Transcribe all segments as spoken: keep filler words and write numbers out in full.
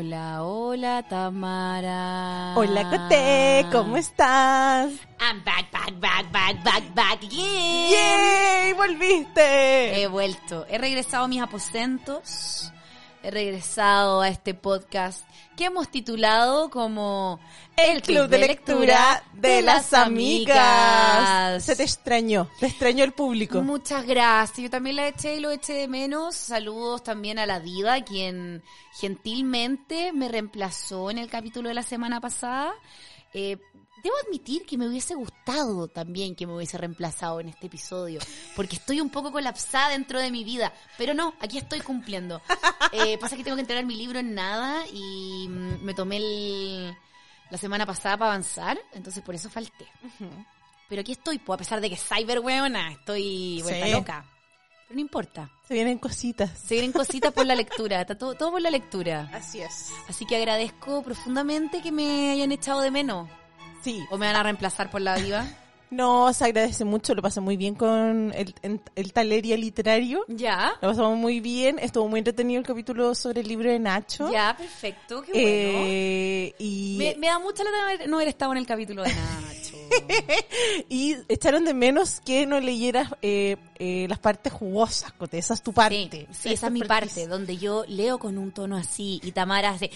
Hola, hola, Tamara. Hola, Coté, ¿cómo estás? I'm back, back, back, back, back, back again. ¡Yay! ¡Volviste! He vuelto. He regresado a mis aposentos. He regresado a este podcast que hemos titulado como El Club de Lectura de las Amigas. Se te extrañó, te extrañó el público. Muchas gracias. Yo también la eché y lo eché de menos. Saludos también a la Diva, quien gentilmente me reemplazó en el capítulo de la semana pasada. Eh, debo admitir que me hubiese gustado también que me hubiese reemplazado en este episodio, porque estoy un poco colapsada dentro de mi vida, pero no, aquí estoy cumpliendo. Eh, pasa que tengo que entregar mi libro en nada y mm, me tomé el, la semana pasada para avanzar, entonces por eso falté. Uh-huh. Pero aquí estoy, pues, a pesar de que cyber weona, estoy vuelta sí. loca. Pero no importa. Se vienen cositas. Se vienen cositas por la lectura, está todo, todo por la lectura. Así es. Así que agradezco profundamente que me hayan echado de menos. Sí. ¿O me van a reemplazar por la Diva? No, se agradece mucho, lo pasé muy bien con el, el, el Taleria literario. Ya. Lo pasamos muy bien, estuvo muy entretenido el capítulo sobre el libro de Nacho. Ya, perfecto, qué eh, bueno. Y... Me, me da mucha lata no haber estado en el capítulo de Nacho. Y echaron de menos que no leyeras eh, eh, las partes jugosas, Cote, esa es tu parte. Sí, sí, esa es mi parte, donde yo leo con un tono así y Tamara hace...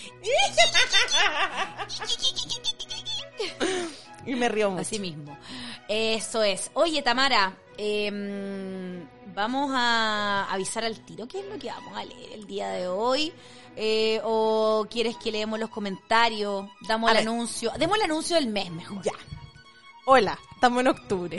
Y me río mucho. Así mismo. Eso es. Oye, Tamara, eh, vamos a avisar al tiro qué es lo que vamos a leer el día de hoy. Eh, ¿O quieres que leemos los comentarios? Damos a el ver. anuncio. Demos el anuncio del mes mejor. Ya. Hola, estamos en octubre.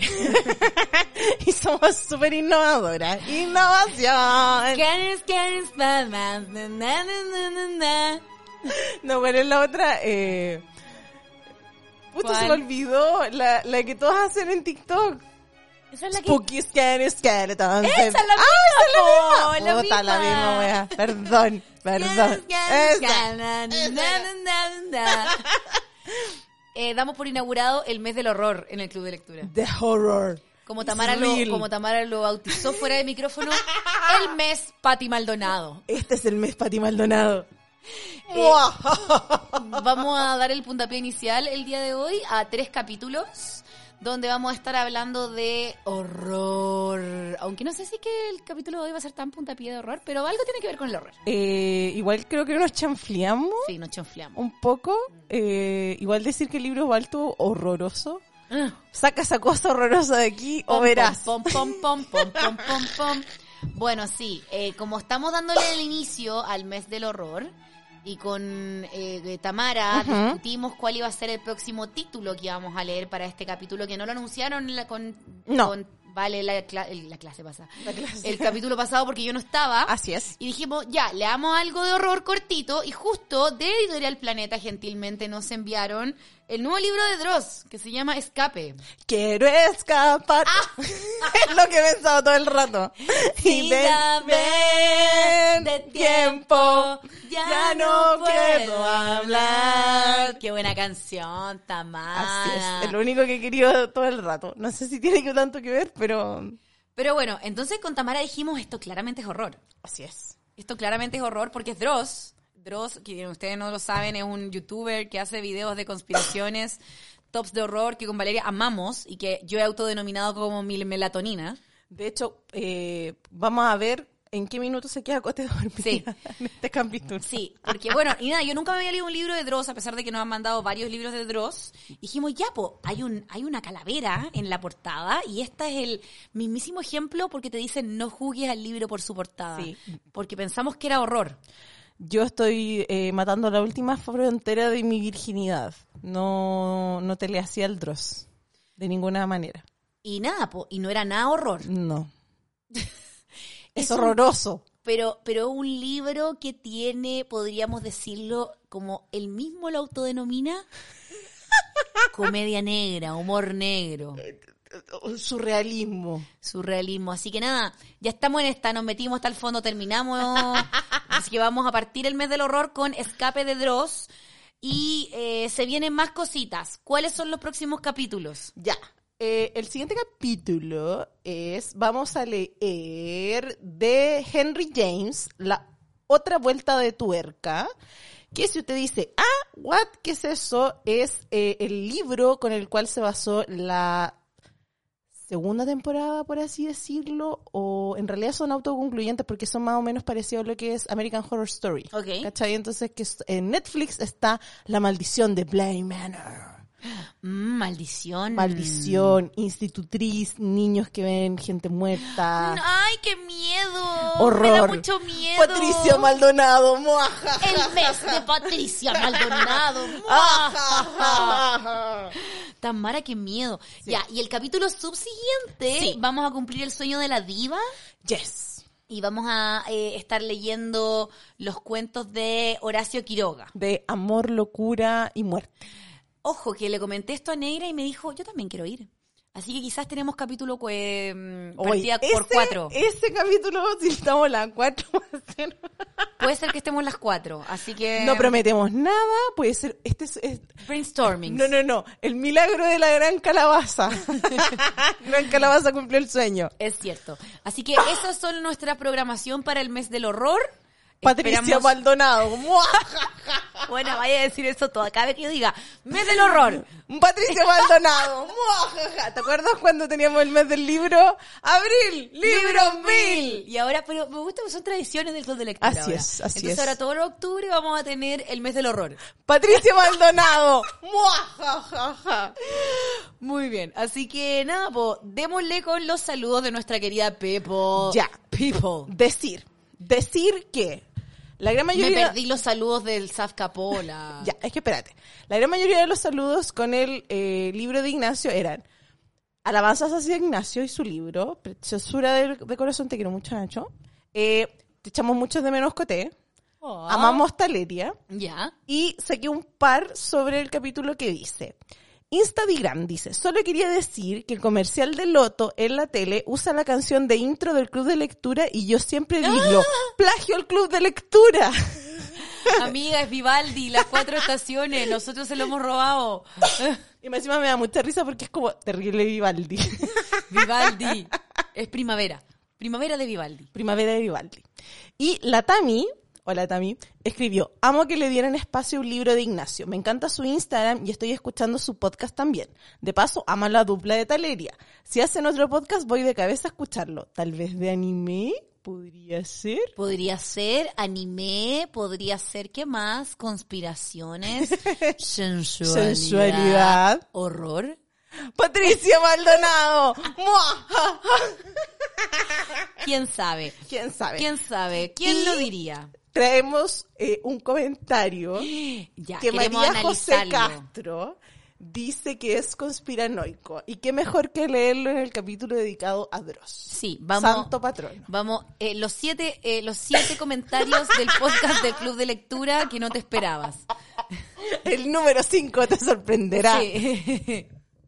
Y somos súper innovadoras. ¡Innovación! Canes, canes, Batman, na, na, na, na, na. No, pero en la otra... Eh... Puta, se me olvidó la, la que todos hacen en TikTok. Esa es la que... Spooky Scan Skeletons. ¡Esa es la misma! ¡Ah, esa es la misma! la Puta, misma. la misma wea. Perdón, perdón. Esa. Na, na, na, na, na. Eh, damos por inaugurado el mes del horror en el Club de Lectura. The Horror. Como Tamara, lo, como Tamara lo bautizó fuera de micrófono, el mes Pati Maldonado. Este es el mes Pati Maldonado. Eh, vamos a dar el puntapié inicial el día de hoy a tres capítulos donde vamos a estar hablando de horror. Aunque no sé si que el capítulo de hoy va a ser tan puntapié de horror, pero algo tiene que ver con el horror. Eh, igual creo que nos chanfleamos. Sí, nos chanfleamos. Un poco. Eh, igual decir que el libro es alto horroroso. Uh. Saca esa cosa horrorosa de aquí pom, o verás. Pom, pom, pom, pom, pom, pom, pom. Bueno, sí, eh, como estamos dándole el inicio al mes del horror y con eh, Tamara uh-huh. discutimos cuál iba a ser el próximo título que íbamos a leer para este capítulo, que no lo anunciaron la, con, no. con Vale la, cla- la clase pasada. La clase. El capítulo pasado porque yo no estaba. Así es. Y dijimos, ya, leamos algo de horror cortito y justo de Editorial Planeta gentilmente nos enviaron el nuevo libro de Dross, que se llama Escape. Quiero escapar. Ah. Es lo que he pensado todo el rato. Sí, y ven, ven de tiempo, ya, ya no puedo hablar. Qué buena canción, Tamara. Así es, es lo único que he querido todo el rato. No sé si tiene que tanto que ver, pero... Pero bueno, entonces con Tamara dijimos, esto claramente es horror. Así es. Esto claramente es horror porque es Dross. Dross, que ustedes no lo saben, es un youtuber que hace videos de conspiraciones, tops de horror, que con Valeria amamos y que yo he autodenominado como mi melatonina. De hecho, eh, vamos a ver en qué minuto se queda Cote dormida sí. en este capítulo. Sí, porque bueno, y nada, yo nunca me había leído un libro de Dross, a pesar de que nos han mandado varios libros de Dross. Dijimos, ya, po, hay, un, hay una calavera en la portada y esta es el mismísimo ejemplo porque te dicen no juzgues al libro por su portada. Sí. Porque pensamos que era horror. Yo estoy eh, matando la última frontera de mi virginidad. No, no te le hacía el Dross. De ninguna manera. Y nada, po, y no era nada horror. No. es, es horroroso. Un, pero, pero un libro que tiene, podríamos decirlo, como él mismo lo autodenomina, comedia negra, humor negro. Surrealismo. Surrealismo. Así que nada, ya estamos en esta, nos metimos hasta el fondo, terminamos. Así que vamos a partir el mes del horror con Escape de Dross. Y eh, se vienen más cositas. ¿Cuáles son los próximos capítulos? Ya. Eh, el siguiente capítulo es, vamos a leer de Henry James, La otra vuelta de tuerca, Que si usted dice, ah, what, ¿qué es eso? Es eh, el libro con el cual se basó la segunda temporada, por así decirlo, o en realidad son autoconcluyentes porque son más o menos parecidos a lo que es American Horror Story. Ok. ¿Cachai? Entonces, que en Netflix está La Maldición de Bly Manor. Mm, maldición. Maldición, institutriz, niños que ven gente muerta. ¡Ay, qué miedo! Horror. Me da mucho miedo. Patricia Maldonado, muaja. El mes de Patricia Maldonado. Tamara, qué miedo. Sí. Ya, y el capítulo subsiguiente, Sí. vamos a cumplir el sueño de la diva. Yes. Y vamos a eh, estar leyendo los cuentos de Horacio Quiroga. De amor, locura y muerte. Ojo, que le comenté esto a Neira y me dijo, yo también quiero ir. Así que quizás tenemos capítulo eh, partida Oye, por ese, cuatro. Ese capítulo, si estamos las cuatro, va a ser- Puede ser que estemos las cuatro, así que... no prometemos nada, puede ser, este es, es- Brainstorming. no, no, no, el milagro de la gran calabaza. Gran calabaza cumplió el sueño. Es cierto. Así que esas son nuestra programación para el mes del horror. Patricia Esperamos- Maldonado, muaja. Bueno, vaya a decir eso todo. Cada vez que yo diga, mes del horror. Patricia Maldonado, muajaja. ¿Te acuerdas cuando teníamos el mes del libro? Abril, libro mil. Y ahora, pero me gusta que son tradiciones del club de lectura. Así ahora. es, así Entonces es. ahora todo el octubre vamos a tener el mes del horror. Patricia Maldonado, muajajaja. Muy bien. Así que nada, pues démosle con los saludos de nuestra querida Pepo. Ya. People. Decir, decir que la gran Me mayoría... perdí los saludos del Safka Pola. Ya, es que espérate. La gran mayoría de los saludos con el eh, libro de Ignacio eran alabanzas hacia Ignacio y su libro, Preciosura de, de corazón, te quiero mucho, Nacho. Eh, te echamos mucho de menos, Coté. Oh. Amamos Taleria. Ya. Y saqué un par sobre el capítulo que dice... Instagram dice, solo quería decir que el comercial de Loto en la tele usa la canción de intro del club de lectura y yo siempre digo, plagio el club de lectura. Amiga, es Vivaldi, las cuatro estaciones, nosotros se lo hemos robado. Y más encima me da mucha risa porque es como terrible Vivaldi. Vivaldi, es primavera, primavera de Vivaldi. Primavera de Vivaldi. Y la Tami, hola Tami, escribió, amo que le dieran espacio a un libro de Ignacio. Me encanta su Instagram y estoy escuchando su podcast también. De paso, ama la dupla de Taleria. Si hacen otro podcast, voy de cabeza a escucharlo. Tal vez de anime, podría ser. Podría ser anime, podría ser, ¿qué más? Conspiraciones, sensualidad, Sensualidad. horror. Patricia Maldonado. ¿Quién sabe? ¿Quién sabe? ¿Quién sabe? ¿Quién Y lo diría? Traemos eh, un comentario Ya, que queremos María José analizarlo. Castro dice que es conspiranoico. Y qué mejor que leerlo en el capítulo dedicado a Dross. Sí, vamos. Santo patrono. Vamos, eh, los siete, eh, los siete comentarios del podcast del Club de Lectura que no te esperabas. El número cinco te sorprenderá. Sí.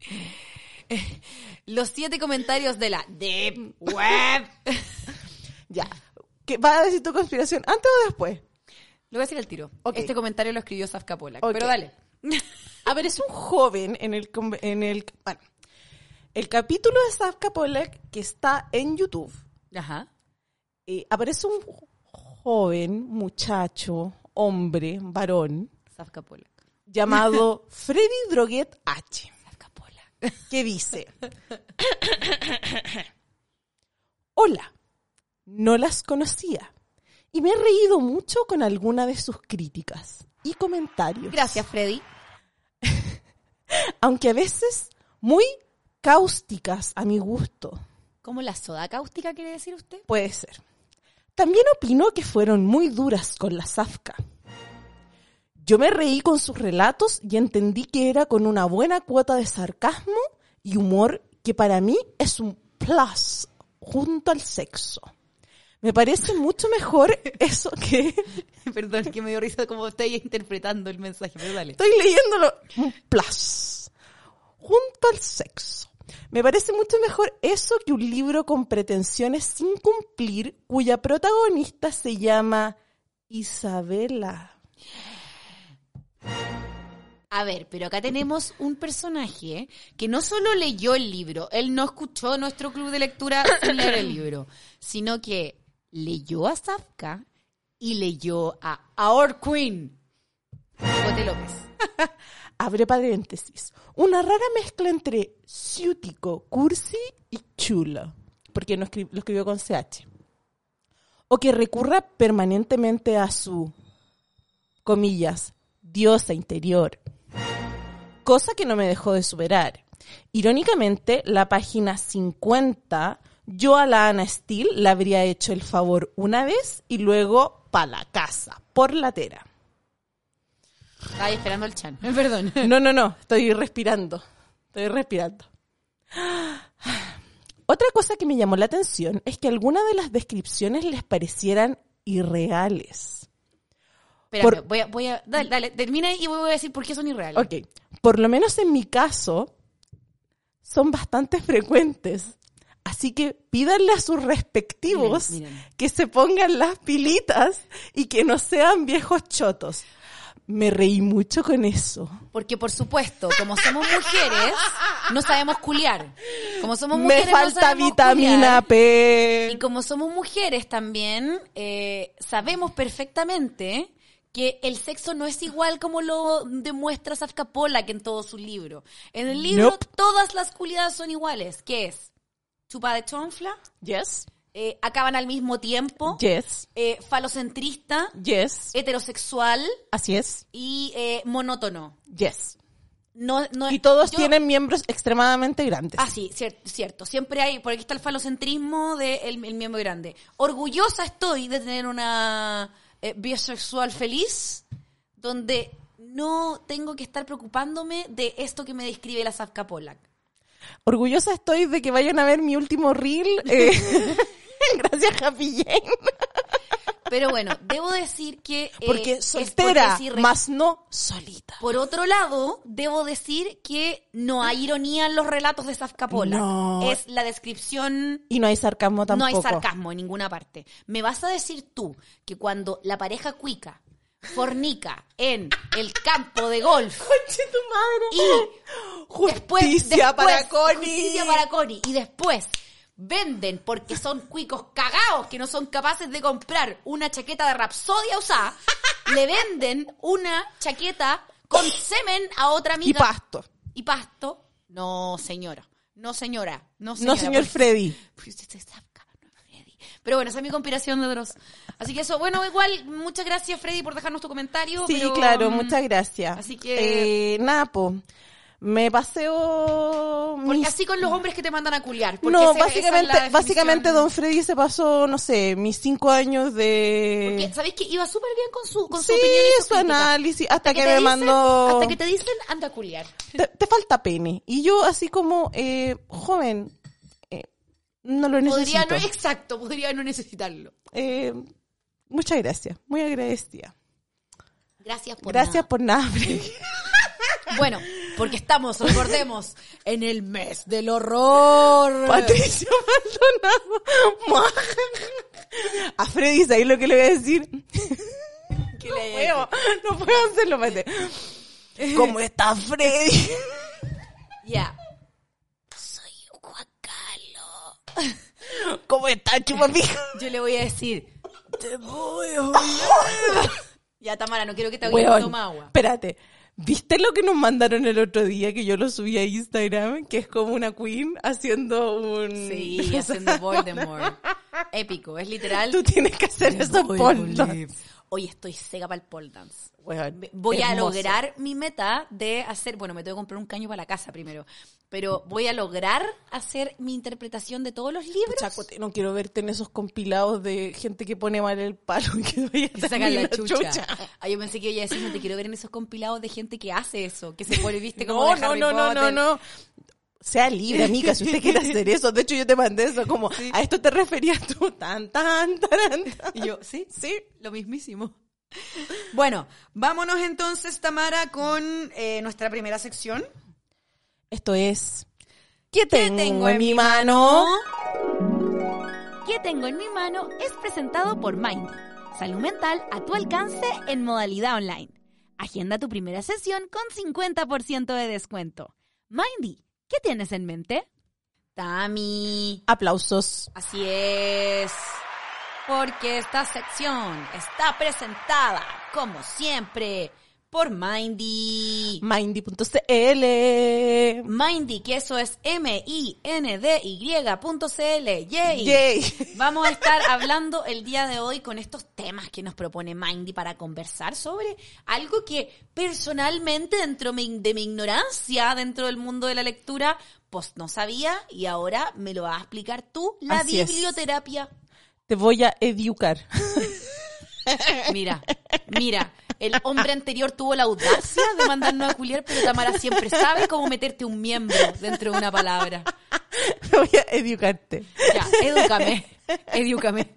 Los siete comentarios de la Deep Web. Ya. ¿Qué, ¿vas a decir tu conspiración antes o después? Lo voy a decir al tiro. Ok. Este comentario lo escribió Safka Polak. Ok. Pero dale. Aparece un joven en el... conve- en el bueno, el capítulo de Safka Polak que está en YouTube. Ajá. Eh, aparece un joven, muchacho, hombre, varón, Safka Polak. llamado Freddy Droguet H, Safka Polak. que dice: hola, no las conocía y me he reído mucho con alguna de sus críticas y comentarios. Gracias, Freddy. Aunque a veces muy cáusticas a mi gusto. ¿Cómo la soda cáustica quiere decir usted? Puede ser. También opinó que fueron muy duras con la Safka. Yo me reí con sus relatos y entendí que era con una buena cuota de sarcasmo y humor que para mí es un plus junto al sexo. Me parece mucho mejor eso que... Perdón, que me dio risa como estoy interpretando el mensaje, pero dale. Estoy leyéndolo. Un plus junto al sexo. Me parece mucho mejor eso que un libro con pretensiones sin cumplir cuya protagonista se llama Isabela. A ver, pero acá tenemos un personaje que no solo leyó el libro, él no escuchó nuestro club de lectura sin leer el libro, sino que leyó a Safka y leyó a Our Queen, Cocote López. Abre paréntesis. Una rara mezcla entre ciútico, cursi y chulo. Porque no escri- lo escribió con C H. O que recurra permanentemente a su, comillas, diosa interior. Cosa que no me dejó de superar. Irónicamente, la página cincuenta, yo a la Ana Steele le habría hecho el favor una vez y luego pa' la casa, por la tera. Estaba esperando el chan. Perdón. No, no, no, estoy respirando. Estoy respirando. Otra cosa que me llamó la atención es que algunas de las descripciones les parecieran irreales. Espérame, Por- voy a, voy a, dale, dale, termina y voy a decir por qué son irreales. Ok, por lo menos en mi caso, son bastante frecuentes. Así que pídanle a sus respectivos Miren, miren. que se pongan las pilitas y que no sean viejos chotos. Me reí mucho con eso. Porque, por supuesto, como somos mujeres, no sabemos culiar. Como somos Me mujeres, no falta sabemos vitamina culiar. P. Y como somos mujeres también, eh, sabemos perfectamente que el sexo no es igual como lo demuestra Safka Polak en todo su libro. En el libro, Nope. todas las culiadas son iguales. ¿Qué es? Chupa de chonfla, Yes, eh, acaban al mismo tiempo, yes, eh, falocentrista, yes. heterosexual Así es, y eh, monótono. yes. No, no, Y todos yo- tienen miembros extremadamente grandes. Ah, sí, cier- cierto. Siempre hay, por aquí está el falocentrismo del el miembro grande. Orgullosa estoy de tener una eh, bisexual feliz, donde no tengo que estar preocupándome de esto que me describe la Safka Polak. Orgullosa estoy de que vayan a ver mi último reel. eh, gracias, Happy Jane. Pero bueno, debo decir que... eh, Porque es soltera, porque sí re- más no solita. Por otro lado, debo decir que no hay ironía en los relatos de Safka Polak. No. Es la descripción... Y no hay sarcasmo tampoco. No hay sarcasmo en ninguna parte. ¿Me vas a decir tú que cuando la pareja cuica fornica en el campo de golf ¡Conche tu madre! y Justicia después, después- para Connie. Justicia para Connie. Y después venden porque son cuicos cagados que no son capaces de comprar una chaqueta de Rapsodia usada, le venden una chaqueta con semen a otra amiga. Y pasto. Y pasto. No, señora. No, señora. No, señora. No, señor Porque- Freddy. Pues usted es Safka, no es Freddy. Pero bueno, esa es mi conspiración de Dross. Así que eso, bueno, igual, muchas gracias, Freddy, por dejarnos tu comentario. Sí, pero, claro, mm, muchas gracias. así que- Eh, nada, po. Me paseo... Porque mis- así con los hombres que te mandan a culiar. porque No, ese- esa es básicamente, la definición. básicamente Don Freddy se pasó, no sé, mis cinco años de... Porque, ¿sabéis que iba súper bien con su, con Sí, su opinión y su su crítica? análisis, hasta, que, te me dicen- mandó... Hasta que te dicen, anda a culiar. te, te falta pene. Y yo así como, eh, joven, eh, no lo necesito. Podría no, exacto, podría no necesitarlo. Eh, muchas gracias, muy agradecida. Gracias por Gracias nada. por nada, Freddy. Bueno, porque estamos, recordemos, en el mes del horror. Patricio Maldonado. A Freddy, ¿sabes lo que le voy a decir? ¿Qué No le- puedo, no puedo hacerlo, Pate. ¿Cómo está Freddy? Ya. Soy Juan Carlos. ¿Cómo está Chupapija? Yo le voy a decir, te voy a oler. Ya, Tamara, no quiero que te ahogues, Weón, toma agua. espérate. ¿Viste lo que nos mandaron el otro día que yo lo subí a Instagram? Que es como una queen haciendo un... Sí, haciendo Voldemort. Épico, es literal. Tú tienes que hacer eso, Paul. Oye, estoy seca para el pole dance. Weón, Voy a hermoso. lograr mi meta de hacer, bueno, me tengo que comprar un caño para la casa primero, pero voy a lograr hacer mi interpretación de todos los libros. Chacote, no quiero verte en esos compilados de gente que pone mal el palo y que vaya Y sacan la chucha. Ah, yo pensé que iba a decir, no te quiero ver en esos compilados de gente que hace eso, que se pone, viste, como No, de no, Harry no, no, no, Potter. no. Sea libre, amiga, si usted quiere hacer eso. De hecho, yo te mandé eso como, a esto te referías tú, tan, tan, tan, tan. Y yo, ¿sí? Sí. Lo mismísimo. Bueno, vámonos entonces, Tamara, con eh, nuestra primera sección. Esto es, ¿qué tengo, en mi mano? ¿Qué tengo en mi mano? Es presentado por Mindy. Salud mental a tu alcance en modalidad online. Agenda tu primera sesión con cincuenta por ciento de descuento. Mindy, ¿qué tienes en mente? Tami. Aplausos. Así es. Porque esta sección está presentada, como siempre, por Mindy. Mindy punto c l. Mindy, que eso es M I N D Y punto C L. Yay. Yay. Vamos a estar hablando el día de hoy con estos temas que nos propone Mindy para conversar sobre algo que personalmente dentro de mi ignorancia dentro del mundo de la lectura pues no sabía y ahora me lo vas a explicar tú, la Así es. biblioterapia. Te voy a educar. Mira, mira, el hombre anterior tuvo la audacia de mandarnos a culiar, pero Tamara siempre sabe cómo meterte un miembro dentro de una palabra. Voy a educarte. Ya, edúcame, edúcame.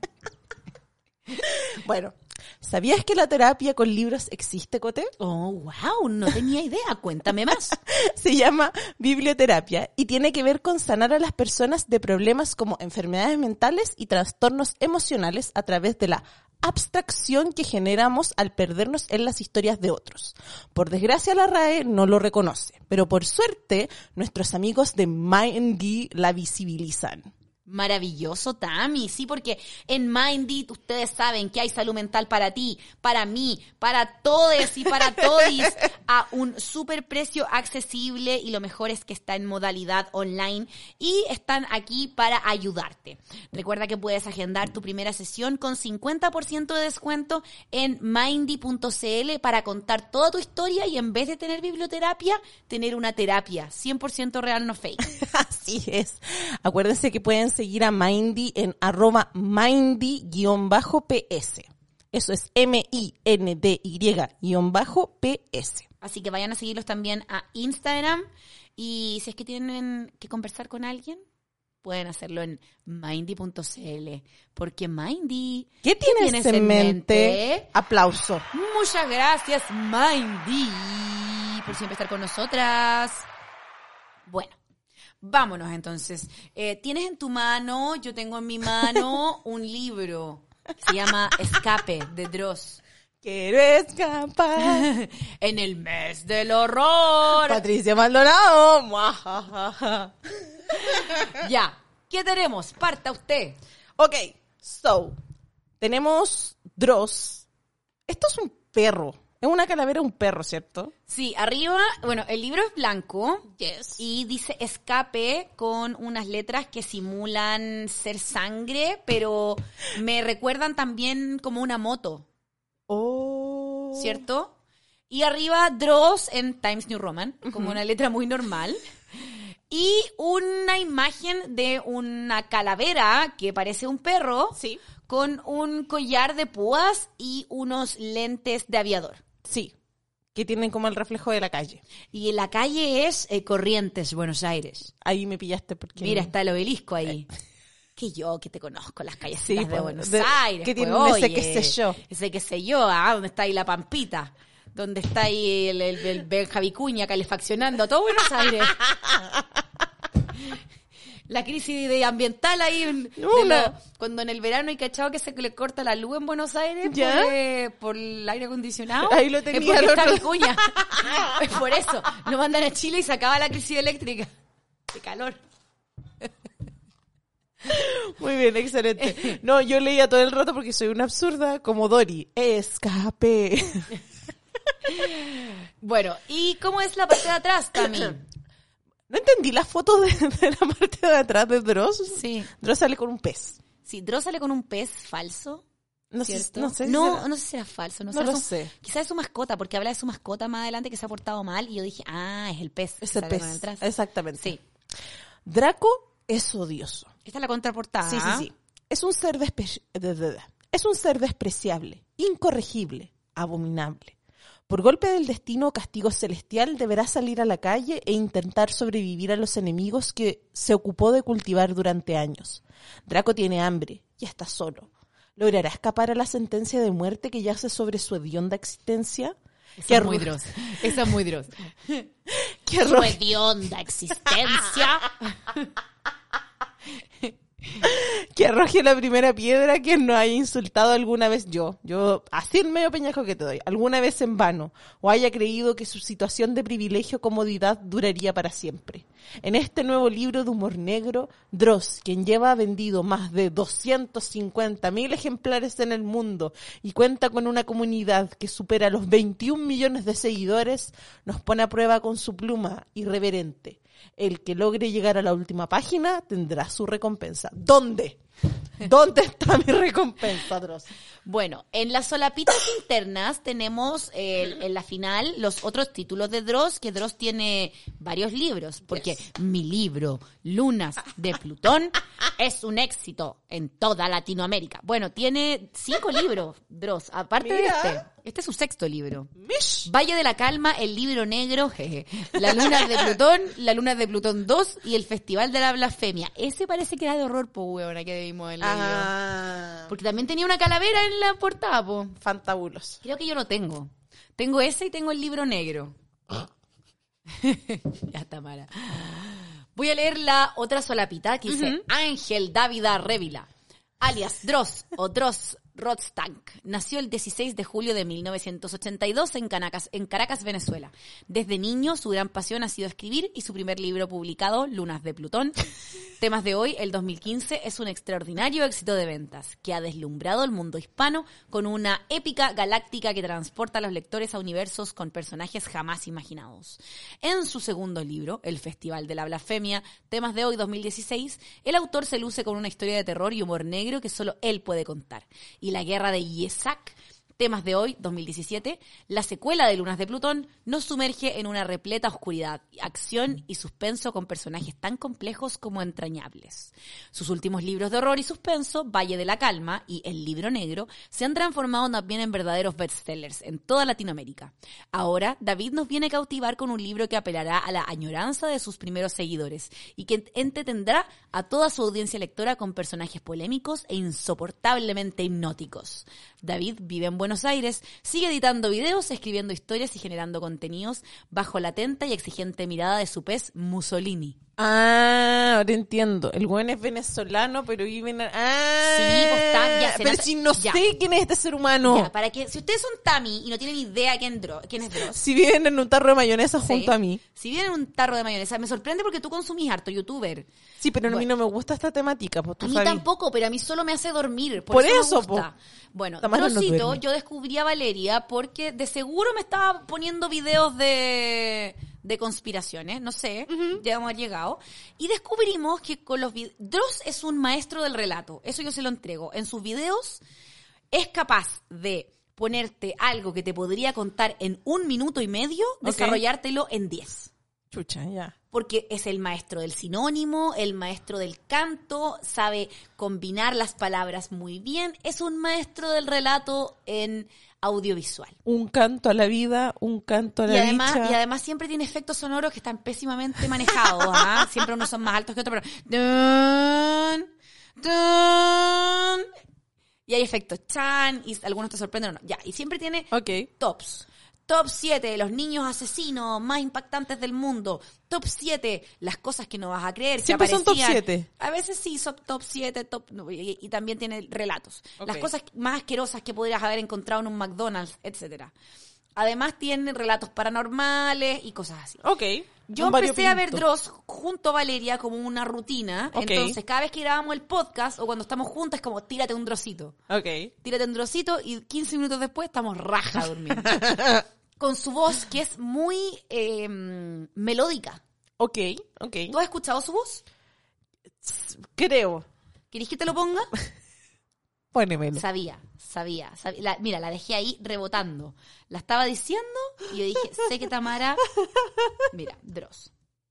Bueno, ¿sabías que la terapia con libros existe, Cote? Oh, wow, no tenía idea, cuéntame más. Se llama biblioterapia y tiene que ver con sanar a las personas de problemas como enfermedades mentales y trastornos emocionales a través de la abstracción que generamos al perdernos en las historias de otros. Por desgracia, la R A E no lo reconoce, pero por suerte, nuestros amigos de Mindy la visibilizan. Maravilloso, Tami, sí, porque en Mindy ustedes saben que hay salud mental para ti, para mí, para todes y para todis a un súper precio accesible y lo mejor es que está en modalidad online y están aquí para ayudarte. Recuerda que puedes agendar tu primera sesión con cincuenta por ciento de descuento en mindy punto c l para contar toda tu historia y en vez de tener biblioterapia, tener una terapia cien por ciento real, no fake. Así es. Acuérdense que pueden seguir a Mindy en arroba Mindy-ps. Eso es M I N D Y-P S. Así que vayan a seguirlos también a Instagram y si es que tienen que conversar con alguien, pueden hacerlo en mindy punto c l. Porque Mindy, ¿Qué tienes, ¿qué tienes en mente? mente? Aplauso. Muchas gracias, Mindy, por siempre estar con nosotras. Bueno. Vámonos entonces. Eh, tienes en tu mano, yo tengo en mi mano un libro que se llama Escape de Dross. Quiero escapar en el mes del horror. Patricia Maldonado. Ya, ¿qué tenemos? Parta usted. Ok, so, tenemos Dross. Esto es un perro. Es una calavera, un perro, ¿cierto? Sí, arriba, bueno, el libro es blanco. Yes. Y dice escape con unas letras que simulan ser sangre, pero me recuerdan también como una moto. Oh. ¿Cierto? Y arriba Dross en Times New Roman, como uh-huh. una letra muy normal. Y una imagen de una calavera que parece un perro. Sí. Con un collar de púas y unos lentes de aviador. Sí, que tienen como el reflejo de la calle. Y la calle es eh, Corrientes, Buenos Aires. Ahí me pillaste porque... Mira, está el obelisco ahí. Eh. Que yo, que te conozco las calles sí, de pues, Buenos de, Aires. Que tienen pues, ese oye, qué sé yo. Ese qué sé yo, ¿ah? ¿Dónde está ahí la Pampita? ¿Dónde está ahí el, el, el Benja Vicuña calefaccionando a todo Buenos Aires? La crisis de ambiental ahí, de lo, cuando en el verano hay cachado que se le corta la luz en Buenos Aires por, eh, por el aire acondicionado. Ahí lo tenía. Es porque está Vicuña. Es por eso. Lo mandan a Chile y se acaba la crisis eléctrica. De calor. Muy bien, excelente. No, yo leía todo el rato porque soy una absurda como Dory. Escape. Bueno, ¿y cómo es la parte de atrás, Tami? No entendí las fotos de, de la parte de atrás de Dross. Sí. Dross sale con un pez. Sí, Dross sale con un pez falso. No sé, no sé si no, será... no sé si era falso. No, no lo su, sé. Quizás es su mascota, porque habla de su mascota más adelante que se ha portado mal y yo dije, ah, es el pez. Es el pez, exactamente. Sí. Draco es odioso. Esta es la contraportada. Sí, sí, sí. Es un ser despe... es un ser despreciable, incorregible, abominable. Por golpe del destino o castigo celestial deberá salir a la calle e intentar sobrevivir a los enemigos que se ocupó de cultivar durante años. Draco tiene hambre y está solo. ¿Logrará escapar a la sentencia de muerte que yace sobre su hedionda existencia? Esa es muy Dross. Esa es muy Dross. ¡Qué su hedionda existencia! Que arroje la primera piedra quien nos haya insultado alguna vez yo. Yo, así en medio peñajo que te doy. Alguna vez en vano. O haya creído que su situación de privilegio o comodidad duraría para siempre. En este nuevo libro de humor negro, Dross, quien lleva vendido más de doscientos cincuenta mil ejemplares en el mundo y cuenta con una comunidad que supera los veintiún millones de seguidores, nos pone a prueba con su pluma irreverente. El que logre llegar a la última página tendrá su recompensa. ¿Dónde? ¿Dónde está mi recompensa, Dross? Bueno, en las solapitas internas tenemos eh, en la final los otros títulos de Dross, que Dross tiene varios libros, porque yes. Mi libro, Lunas de Plutón, es un éxito en toda Latinoamérica. Bueno, tiene cinco libros, Dross, aparte Mira. de este. Este es su sexto libro. Mish. Valle de la Calma, El Libro Negro, jeje. La Luna de Plutón, La Luna de Plutón dos y El Festival de la Blasfemia. Ese parece que era de horror, po, huevona, que debimos haber leído. Ah. Porque también tenía una calavera en la portada, po. Fantabulos. Creo que yo lo tengo. Tengo ese y tengo El Libro Negro. ¿Ah? Ya está mala. Voy a leer la otra solapita que dice uh-huh. Ángel Dávila Revila, alias Dross o Dross Rodstank. Nació el dieciséis de julio de mil novecientos ochenta y dos en Caracas, en Caracas, Venezuela. Desde niño su gran pasión ha sido escribir y su primer libro publicado, Lunas de Plutón, temas de hoy, el dos mil quince, es un extraordinario éxito de ventas que ha deslumbrado el mundo hispano con una épica galáctica que transporta a los lectores a universos con personajes jamás imaginados. En su segundo libro, El Festival de la Blasfemia, temas de hoy, dos mil dieciséis, el autor se luce con una historia de terror y humor negro que solo él puede contar. Y La Guerra de Yesak, temas de hoy, dos mil diecisiete, la secuela de Lunas de Plutón, nos sumerge en una repleta oscuridad, acción y suspenso con personajes tan complejos como entrañables. Sus últimos libros de horror y suspenso, Valle de la Calma y El Libro Negro, se han transformado también en verdaderos bestsellers en toda Latinoamérica. Ahora, David nos viene a cautivar con un libro que apelará a la añoranza de sus primeros seguidores y que entretendrá a toda su audiencia lectora con personajes polémicos e insoportablemente hipnóticos. David vive en Buenos Aires, sigue editando videos, escribiendo historias y generando contenidos bajo la atenta y exigente mirada de su pez Mussolini. Ah, ahora entiendo. El buen es venezolano, pero vive en... Ah, sí, pues está, ya se pero nota, si no ya. sé quién es este ser humano. Ya, para que, si ustedes son Tami y no tienen idea quién, Dro, quién es Dross. Si viven en un tarro de mayonesa sí. junto a mí. Si viven en un tarro de mayonesa, me sorprende porque tú consumís harto youtuber. Sí, pero bueno, a mí no me gusta esta temática, pues tú A mí sabes. tampoco, pero a mí solo me hace dormir. Por, por eso, eso me gusta. Po. Bueno, Drossito, yo descubrí a Valeria porque de seguro me estaba poniendo videos de... de conspiraciones, no sé, uh-huh. ya hemos llegado, y descubrimos que con los videos, Dross es un maestro del relato, eso yo se lo entrego, en sus videos es capaz de ponerte algo que te podría contar en un minuto y medio, okay. desarrollártelo en diez. Chucha, ya. Yeah. Porque es el maestro del sinónimo, el maestro del canto, sabe combinar las palabras muy bien, es un maestro del relato en audiovisual. Un canto a la vida, un canto a la y además, dicha. Y además siempre tiene efectos sonoros que están pésimamente manejados. ¿ah? Siempre unos son más altos que otros, pero... Dun, dun, y hay efectos chan, y algunos te sorprenden o no. Ya, y siempre tiene okay. tops. Top siete de los niños asesinos más impactantes del mundo. Top siete, las cosas que no vas a creer. Siempre que son top siete. A veces sí son top siete, top, y, y también tiene relatos. Okay. Las cosas más asquerosas que podrías haber encontrado en un McDonald's, etcétera. Además tiene relatos paranormales y cosas así. Ok. Yo empecé a ver Dross junto a Valeria como una rutina. Okay. Entonces, cada vez que grabamos el podcast o cuando estamos juntas, es como, tírate un Drossito. Ok. Tírate un Drossito y quince minutos después estamos raja durmiendo. Con su voz, que es muy eh, melódica. Ok, ok. ¿Tú has escuchado su voz? Creo. ¿Querés que te lo ponga? Pónemelo. Sabía, sabía. sabía. La, mira, la dejé ahí rebotando. La estaba diciendo y yo dije, sé que Tamara... Mira, Dross.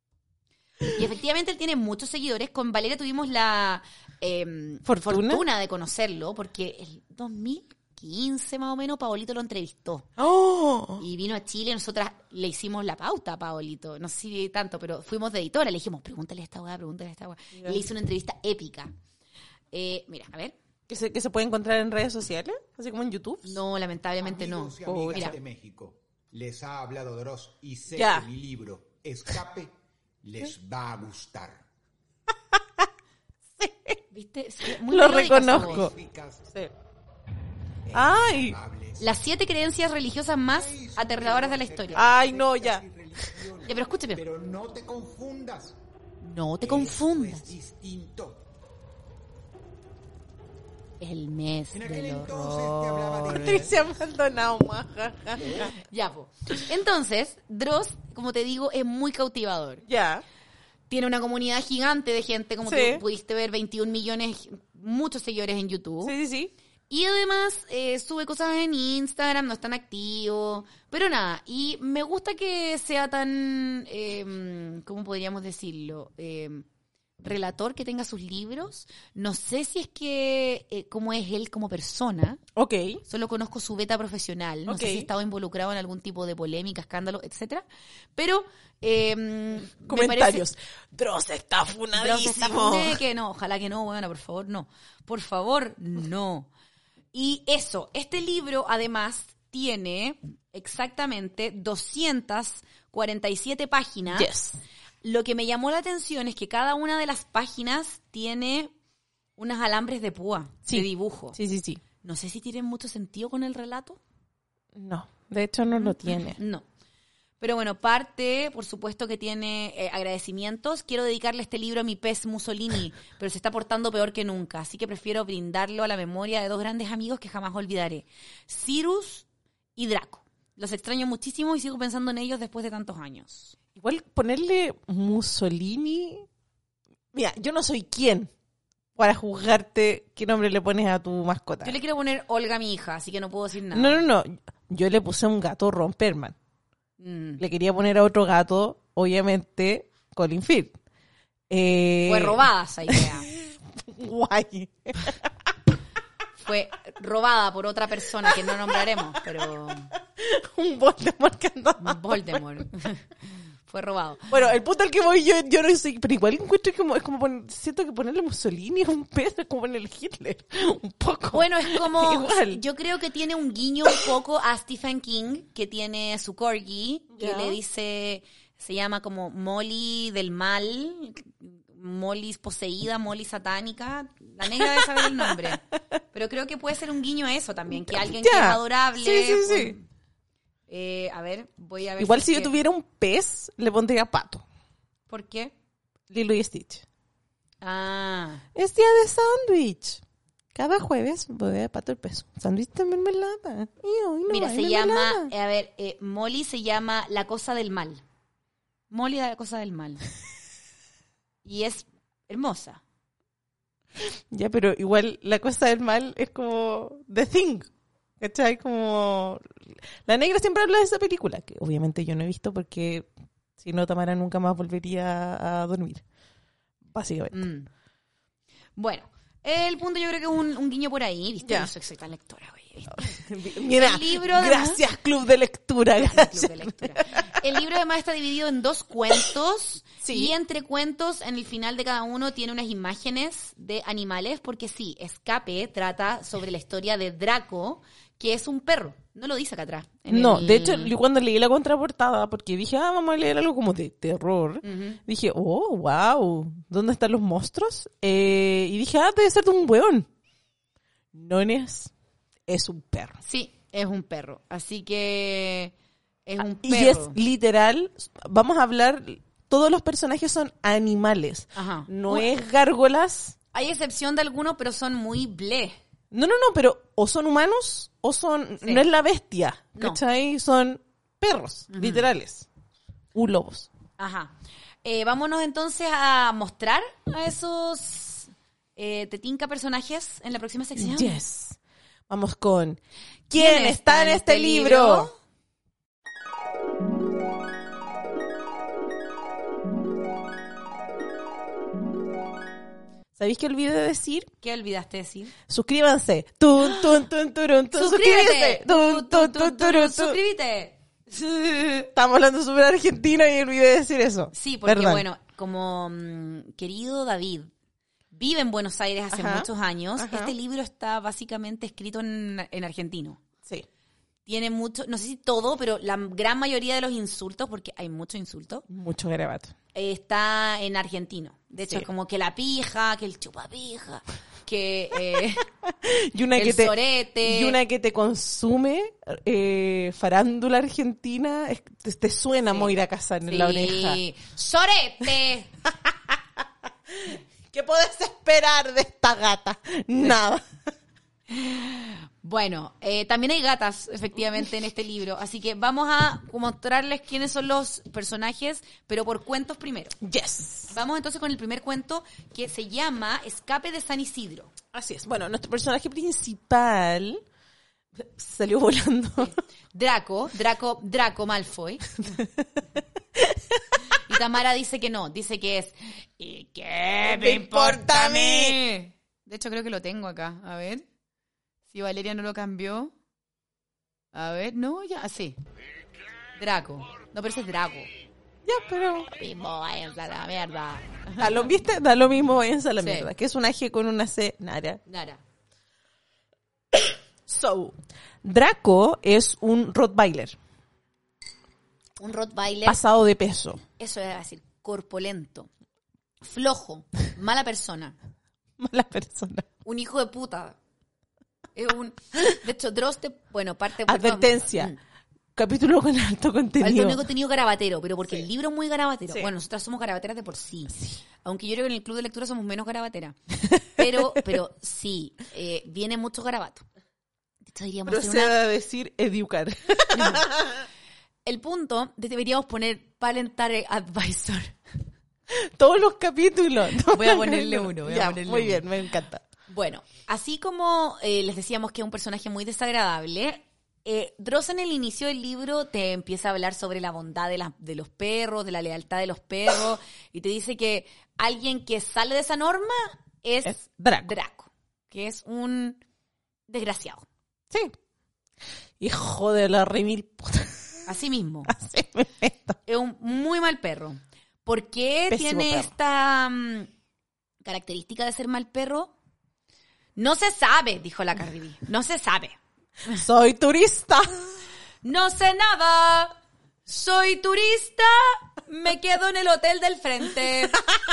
Y efectivamente él tiene muchos seguidores. Con Valeria tuvimos la eh, ¿Fortuna? fortuna de conocerlo porque el dos mil quince más o menos Paolito lo entrevistó. Oh. Y vino a Chile, nosotras le hicimos la pauta a Paolito. No sé si tanto, pero fuimos de editora. Le dijimos, pregúntale a esta weá, pregúntale a esta weá. Yeah. Le hizo una entrevista épica. Eh, mira, a ver. ¿Que se, ¿Que se puede encontrar en redes sociales? ¿Así como en YouTube? No, lamentablemente Amigos no. Y amigas Mira. de México, les ha hablado Dross y sé ya. que mi libro, Escape, les va a gustar. Sí. ¿Viste? Sí, muy Lo melódica esa reconozco. voz. Sí. Ay, Las siete creencias religiosas más aterradoras de la historia. ay, no, ya. Ya, pero escúcheme. Pero no te confundas. No te Eso confundas. Es distinto. El mes En aquel del entonces te hablaba horror. de Patricia Maldonado, maja. Ya, po. Entonces, Dross, como te digo, es muy cautivador. Ya. Tiene una comunidad gigante de gente, como Sí. tú pudiste ver, veintiún millones, muchos seguidores en YouTube. Sí, sí, sí. Y además eh, sube cosas en Instagram, no es tan activo, pero nada, y me gusta que sea tan, eh, ¿cómo podríamos decirlo? Eh, relator, que tenga sus libros. No sé si es que, eh, cómo es él como persona, Ok. solo conozco su beta profesional, no Ok. sé si ha estado involucrado en algún tipo de polémica, escándalo, etcétera, pero... Eh, me Comentarios. parece- Dross está Dross funadísimo. está funé, que no, ojalá que no, bueno, por favor, no. Por favor, no. Y eso, este libro además tiene exactamente doscientas cuarenta y siete páginas. Yes. Lo que me llamó la atención es que cada una de las páginas tiene unos alambres de púa, Sí. de dibujo. Sí, sí, sí. No sé si tienen mucho sentido con el relato. No, de hecho no lo tiene. No. Pero bueno, parte, por supuesto que tiene eh, agradecimientos. Quiero dedicarle este libro a mi pez Mussolini, pero se está portando peor que nunca. Así que prefiero brindarlo a la memoria de dos grandes amigos que jamás olvidaré. Cyrus y Draco. Los extraño muchísimo y sigo pensando en ellos después de tantos años. Igual ponerle Mussolini... Mira, yo no soy quien para juzgarte qué nombre le pones a tu mascota. Yo le quiero poner Olga a mi hija, así que no puedo decir nada. No, no, no. Yo le puse a un gato Ron Perlman. Mm. Le quería poner a otro gato, obviamente, Colin Firth. Eh... Fue robada esa idea. Guay. Fue robada por otra persona que no nombraremos, pero Un Voldemort que andaba. Voldemort. Fue robado. Bueno, el punto al que voy yo, yo no sé, pero igual encuentro como, es como poner, siento que ponerle Mussolini a un pez es como ponerle Hitler, un poco. Bueno, es como, Igual. yo creo que tiene un guiño un poco a Stephen King, que tiene su corgi, que Ya. le dice, se llama como Molly del mal, Molly poseída, Molly satánica. La negra debe saber el nombre. Pero creo que puede ser un guiño a eso también, que alguien Ya. que es adorable. Sí, sí, pues, sí. eh, a ver, voy a ver. Igual si si es yo que- tuviera un pez, le pondría Pato, ¿Por qué? Lilo y Stitch. Ah, Es día de sándwich. Cada jueves voy a Pato el pez. Sándwich de mermelada. Y hoy no mira, hay se mermelada. llama, eh, a ver, eh, Molly se llama La Cosa del Mal. Molly la Cosa del Mal. Y es hermosa. Ya, pero igual la cosa del mal es como The Thing. ¿Cachai? Como... La negra siempre habla de esa película, que obviamente yo no he visto porque si no, Tamara nunca más volvería a dormir. Básicamente. Mm. Bueno, el punto yo creo que es un, un guiño por ahí, ¿viste? Ya. Yo soy, soy tan lectora, oye. Mira, El libro, además- gracias Club de Lectura. Club Gracias. de lectura. El libro además está dividido en dos cuentos Sí. y entre cuentos en el final de cada uno tiene unas imágenes de animales porque sí, Escape trata sobre la historia de Draco, que es un perro. No lo dice acá atrás. en No, el- de hecho, yo cuando leí la contraportada, porque dije, ah, vamos a leer algo como de terror, Ujú. dije, oh, wow, ¿dónde están los monstruos? Eh, y dije, ah, debe ser de un weón. No es, es un perro. Sí, es un perro. Así que es un Y perro. es literal, vamos a hablar, todos los personajes son animales. Ajá. No Uh, es gárgolas. Hay excepción de algunos, pero son muy bleh. No, no, no, pero o son humanos o son, Sí. no es la bestia, No. ¿cachai? Son perros, literales. U lobos. Ajá. Eh, vámonos entonces a mostrar a esos eh, tetinca personajes en la próxima sección. Yes. Vamos con ¿Quién está en este libro? ¿Sabéis qué olvidé de decir? ¿Qué olvidaste decir? Suscríbanse. Tun, tun, tun, turun, tun. ¡Suscríbete! Tun, tun, tun, turun, tun. ¡Suscríbete! Estamos hablando súper argentina y olvidé de decir eso. Sí, porque Perdón. bueno, como mm, querido David vive en Buenos Aires hace Ajá, muchos años, ajá. este libro está básicamente escrito en, en argentino. Sí. tiene mucho, no sé si todo, pero la gran mayoría de los insultos, porque hay muchos insultos, Mucho garabato. eh, está en argentino. De hecho, Sí. es como que la pija, que el chupapija, que eh, Y una el que te, sorete. y una que te consume, eh, farándula argentina, es- te, te suena Sí. Moira Kazan en la oreja. Sí. ¡Sorete! ¿Qué podés esperar de esta gata? Nada. Bueno, eh, también hay gatas, efectivamente, en este libro. Así que vamos a mostrarles quiénes son los personajes, pero por cuentos primero. Yes. Vamos entonces con el primer cuento, que se llama Escape de San Isidro. Así es. Bueno, nuestro personaje principal salió volando. Draco, Draco, Draco Malfoy. Y Tamara dice que no, dice que es ¿y qué me importa a mí? De hecho, creo que lo tengo acá. A ver. Si Valeria no lo cambió. A ver, no, ya, sí. Draco. No, pero ese es Draco. Ya, pero Mismo, váyanse a la mierda. da lo, ¿viste? Da lo mismo, váyanse a la Sí. mierda. Que es una G con una C, Nara. Nara. So, Draco es un Rottweiler Un Rottweiler, pasado de peso. eso era decir, corpulento, flojo, mala persona, Mala persona. un hijo de puta. Es un... De hecho, Dross te... Bueno, parte... perdón. Advertencia. Mm. Capítulo con alto Alto contenido. único contenido garabatero, pero porque Sí. el libro es muy garabatero. Sí. Bueno, nosotras somos garabateras de por sí. Aunque yo creo que en el club de lectura somos menos garabateras. Pero, pero sí, eh, viene mucho garabato. De hecho, deberíamos hacer una... Proceda a decir educar. El punto, de- deberíamos poner Parentary Advisor. Todos los capítulos. Voy a ponerle uno, voy a Ya, ponerle muy uno. bien, me encanta. Bueno, así como eh, les decíamos que es un personaje muy desagradable, eh, Dross en el inicio del libro te empieza a hablar sobre la bondad de, la- de los perros, de la lealtad de los perros, y te dice que alguien que sale de esa norma es, Es Draco. que es un desgraciado. Sí. Hijo de la remil puta. Así mismo. Así me meto. Es un muy mal perro. ¿Por qué Pésimo tiene perro. esta mm, característica de ser mal perro? No se sabe, dijo la Cardi B. No se sabe. Soy turista. No sé nada. Soy turista. Me quedo en el hotel del frente.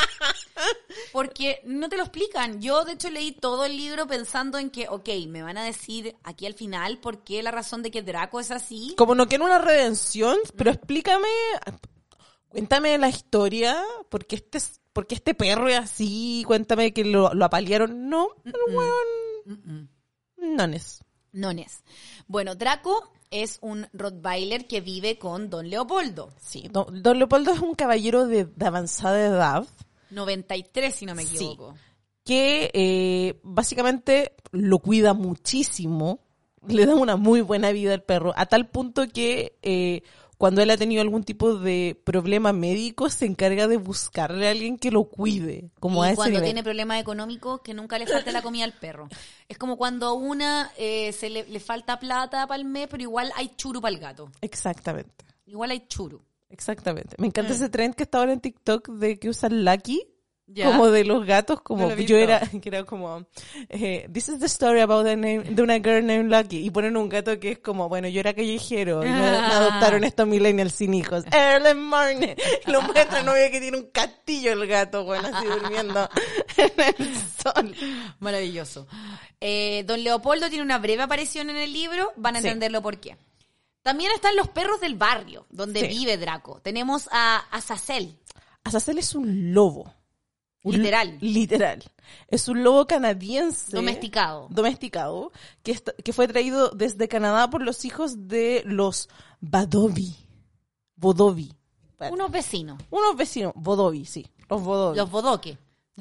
Porque no te lo explican. Yo, de hecho, leí todo el libro pensando en que, ok, me van a decir aquí al final por qué la razón de que Draco es así. Como no quiero una redención, pero explícame, cuéntame la historia, porque este, es- porque este perro es así, cuéntame que lo, lo apalearon. No, el weón, no es. Nones. Bueno, Draco es un Rottweiler que vive con Don Leopoldo. Sí, don, don Leopoldo es un caballero de, de avanzada edad noventa y tres, si no me Sí. equivoco. que eh, básicamente lo cuida muchísimo, le da una muy buena vida al perro, a tal punto que eh, cuando él ha tenido algún tipo de problema médico se encarga de buscarle a alguien que lo cuide, como y a ese cuando nivel. tiene problemas económicos, que nunca le falta la comida al perro. Es como cuando a una eh, se le, le falta plata para el mes, pero igual hay churu para el gato. Exactamente. Igual hay churu. Exactamente. Me encanta Mm. ese trend que está ahora en TikTok de que usan Lucky, Ya. como de los gatos, como No lo he yo visto. era, que era como, eh, this is the story about the name, de una girl named Lucky, y ponen un gato que es como, bueno, yo era callejero, y me, me adoptaron estos millennials sin hijos, early morning, y lo muestran, no ve que tiene un castillo el gato, bueno, así durmiendo en el sol. Maravilloso. Eh, Don Leopoldo tiene una breve aparición en el libro, van a Sí. entenderlo por qué. También están los perros del barrio, donde Sí. vive Draco. Tenemos a Azazel. Azazel es un lobo. Un- Literal. Literal. Es un lobo canadiense. Domesticado. Domesticado, que, est- que fue traído desde Canadá por los hijos de los Badovi. Bodovi. Espérate. Unos vecinos. Unos vecinos. Bodovi, sí. Los Bodovi. Los bodoque.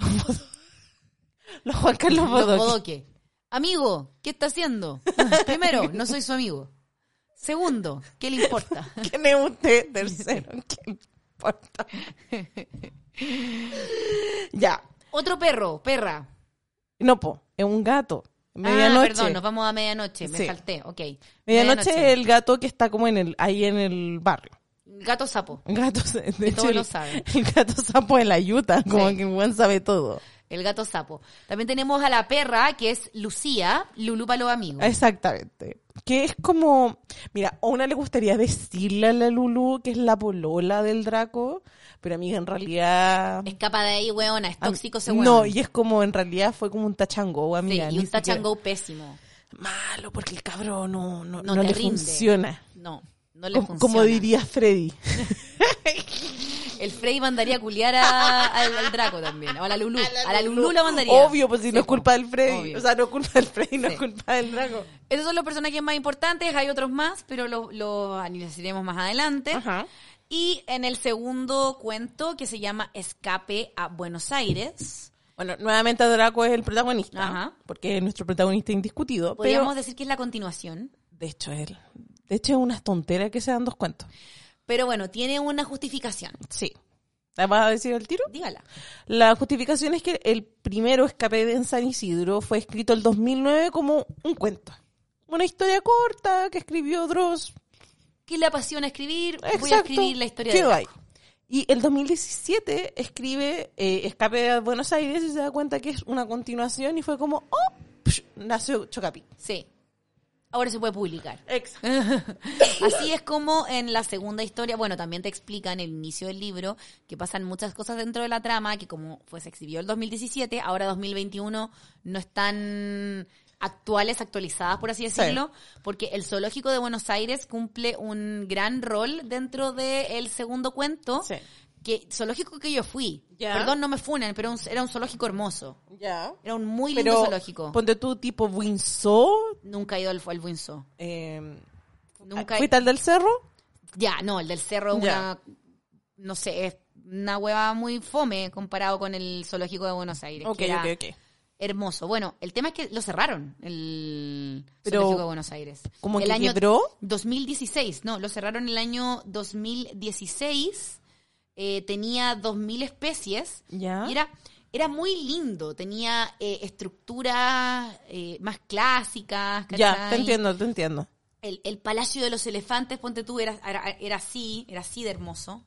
Los Juan Carlos Los Bodovi. bodoque. Amigo, ¿qué está haciendo? Primero, no soy su amigo. Segundo, ¿qué le importa? ¿Quién es usted? Tercero, ¿qué importa? Ya. Otro perro, perra. No, po. Es un gato. Ah, Medianoche. perdón, nos vamos a medianoche. Me Sí. salté, ok. Medianoche es el gato que está como en el, ahí en el barrio. Gato sapo. Un gato, de hecho, todos el, lo saben. el gato sapo de la yuta, como Sí. que el buen sabe todo. El gato sapo. También tenemos a la perra, que es Lucía, Lulú para los amigos. Exactamente. Que es como... Mira, a una le gustaría decirle a la Lulú que es la polola del Draco, pero amiga, en realidad... Escapa de ahí, weona, es tóxico ese No, weón. y es como, en realidad fue como un touch and go, Sí, amiga. y ni un touch siquiera- and go pésimo. Malo, porque el cabrón no, no, No no te le rinde. funciona. No, no le Como, funciona. como diría Freddy. El Frey mandaría a culiar a- al, al Draco también, o a la Lulú. A la Lulú la mandaría. Obvio, pues si Sí, no es po. culpa del Freddy. Obvio. O sea, no es culpa del Freddy, no Sí. es culpa del Draco. Esos son los personajes más importantes, hay otros más, pero los, los analizaremos más adelante. Ajá. Y en el segundo cuento, que se llama Escape a Buenos Aires, Bueno, nuevamente Draco es el protagonista, Ajá. porque es nuestro protagonista indiscutido. podríamos Pero, decir que es la continuación. de hecho, él, de hecho es una tontera que sean dos cuentos. Pero bueno, tiene una justificación. Sí. ¿La vas a decir al tiro? Dígala. La justificación es que el primero Escape de San Isidro fue escrito el dos mil nueve como un cuento. Una historia corta que escribió Dross. ¿Qué le apasiona escribir? Voy a Exacto. escribir la historia Quedó de ahí. Y el dos mil diecisiete escribe eh, Escape de Buenos Aires y se da cuenta que es una continuación y fue como, oh, psh, nació Chocapi. Sí. Ahora se puede publicar. Exacto. Así es como en la segunda historia, bueno, también te explica en el inicio del libro que pasan muchas cosas dentro de la trama, que como pues, se exhibió el dos mil diecisiete, ahora dos mil veintiuno no están actuales, actualizadas, por así decirlo, porque el zoológico de Buenos Aires cumple un gran rol dentro del segundo cuento, Sí. que zoológico que yo fui. Ya. Perdón, no me funen, pero un- era un zoológico hermoso. Ya. Era un muy lindo Pero zoológico. ponte tú tipo Windsor. Nunca he ido al, al Windsor. Eh, Nunca he- ¿Fuiste al del cerro? Ya, no, el del cerro es Ya. una, no sé, es una hueva muy fome comparado con el zoológico de Buenos Aires. Ok, que era ok, ok. hermoso. Bueno, el tema es que lo cerraron, el Pero, zoológico de Buenos Aires. ¿Como el que año quebró? dos mil dieciséis, no, lo cerraron el año dos mil dieciséis. Eh, tenía dos mil especies. Ya. Y era, era muy lindo. Tenía eh, estructuras eh, más clásicas. Ya, ¿cachai? te entiendo, te entiendo. El, el Palacio de los Elefantes, ponte tú, era, era, era así, era así de hermoso.